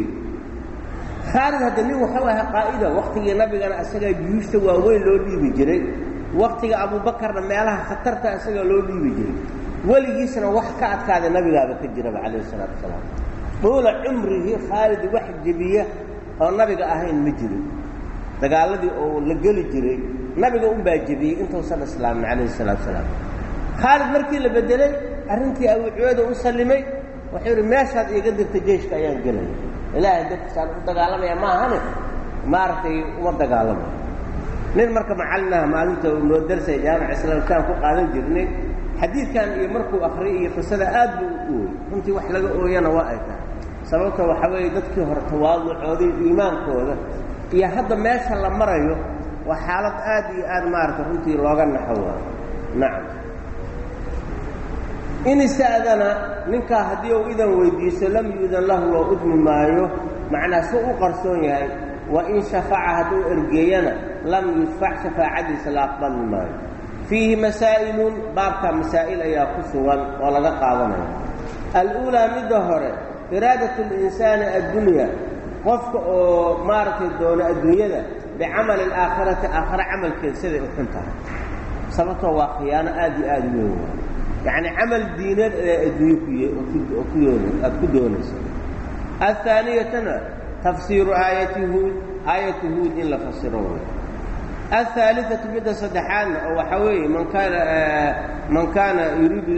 Khalid hada nin waxa ahaa qaa'ida waqtigii nabigana asaga jiyuushta waa weyn loo dhiibi jiray waqtiga Abu Bakarna meelaha khatarta asaga loo dhiibi jiray waligiisna wax ka adkaada nabiga ka jira alayhi salaatu wasalaam doola umrihi Khalid wax jibiya oo nabiga ahayn ma jirin dagaaladii oo la gali jiray nabiga uu baajibiyay intuu san islaam alayhi salaatu wasalaam Khalid markii la bedelay arintii Abu Ubayd uu salimay wuxuu yiri meeshaad iga dirtay jeeshka ayaan galay ilaahay dadka u dagaalamaya ma ahane maartay uma dagaalamo nin marka macalina maalinta uu noo darsay jaamac islaamka ku qaadan jirnay xadiidkan iyo markuu akhriyo iyo qisada aad buu u runtii wax laga ooyana waa ay tahay sababta waxa weey dadkii hore tawaaducooda iimaankooda iyo hadda meesha la marayo waa xaalad aad iyo aad maartay runtii looga naxo nacam in saadana ninka hadii uu idan weydiiso lam yudan lahu loo udmi maayo macna soo u qarsoon yahay wa in shafa'a hadu ergeeyana lam yusfa' shafa'adiisa la aqbal maayo fihi masaa'il baabka masaa'il ayaa ku sugan oo laga qaadanayo al-ula midda hore iradatu al-insani ad-dunya qofka oo maartay doona adduunyada bi'amal al-aakhirati aakhira amalkeeda sida u xuntaa sababtoo waa khiyaano aad iyo aad u weyn يعني عمل دينار الدنيا وكيون أكدونس الثانية تفسير آية هود آية هود إلا فسروه الثالثة بدأ صدحان أو حوي من كان آه من كان يريد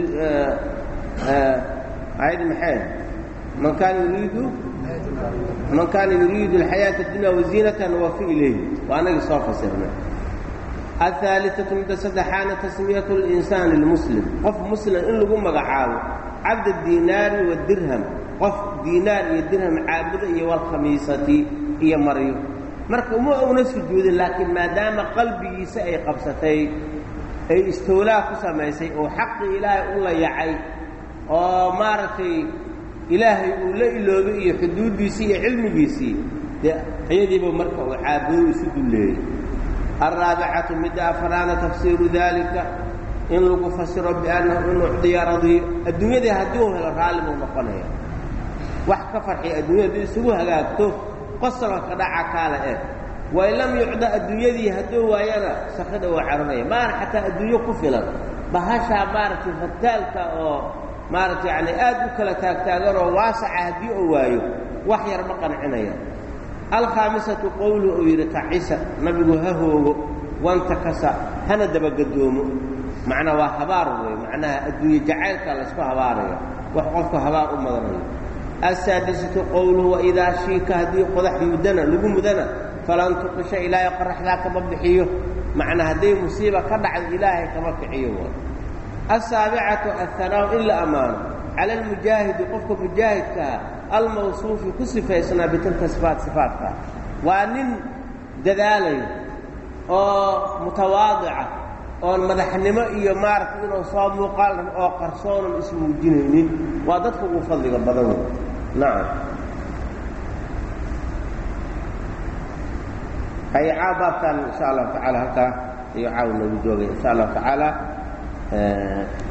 عيد محل من كان يريد من كان يريد الحياة الدنيا وزينة وفي إليه وأنا يصاف سرنا الثالثة من صدحان تسمية الإنسان المسلم قف مسلم إن لقوم مقعاو عبد الدينار والدرهم قف دينار والدرهم عابد إيه والخميسة إيه مريم مركب مو أونس سجود لكن ما دام قلبي سأي قبستي أي استولاء قسميسي أو حق إلهي الله يعي أو مارتي إلهي أولا إلوه إيه حدود بيسي علم بيسي هي دي بمركب وعابد يسد الله الرابعة مدى فرانة تفسير ذلك إن لقوا فسروا بأنه إنه عدي رضي الدنيا دي هدوه الغالب والمقنية وحكا فرحي الدنيا دي سوها قاكتوه قصروا كدعا كالا إيه وإن لم يعدى الدنيا دي هدوه ويانا سخده وعرمية ما حتى الدنيا كفلا بهاشا مارتي فتالك أو مارتي يعني آدوك لتاكتاقروا واسعة هديه وايو وحير مقن عنايا الخامسة قوله ويرتع عيسى نبي هو وانتكسى هنا دبا قدومه معنى وهبار معنى الدنيا جعلك لاسكو هباريا وحقفك هبار أمضرية السادسة قوله وإذا شيك هدي قضح يدنا لقوم دنا فلن تقش إلهي قرح ذاك مبحيه معنى هدي مصيبة قدع الإلهي كمبحيه السابعة الثناء إلا أمان cala almujaahidi qofka mujaahidkaa almawsuufi ku sifaysnaa bitilka sifaat sifaatka waa nin dadaalayo oo mutawaadica oon madaxnimo iyo maaragtay inuu soo muuqaal oo qarsoonan ismuujinaynin waa dadka ugu fadliga badan wey nacam hay caabaabkan insha allahu tacaala halkaa iyo caaw noogu joogay insha allahu tacaala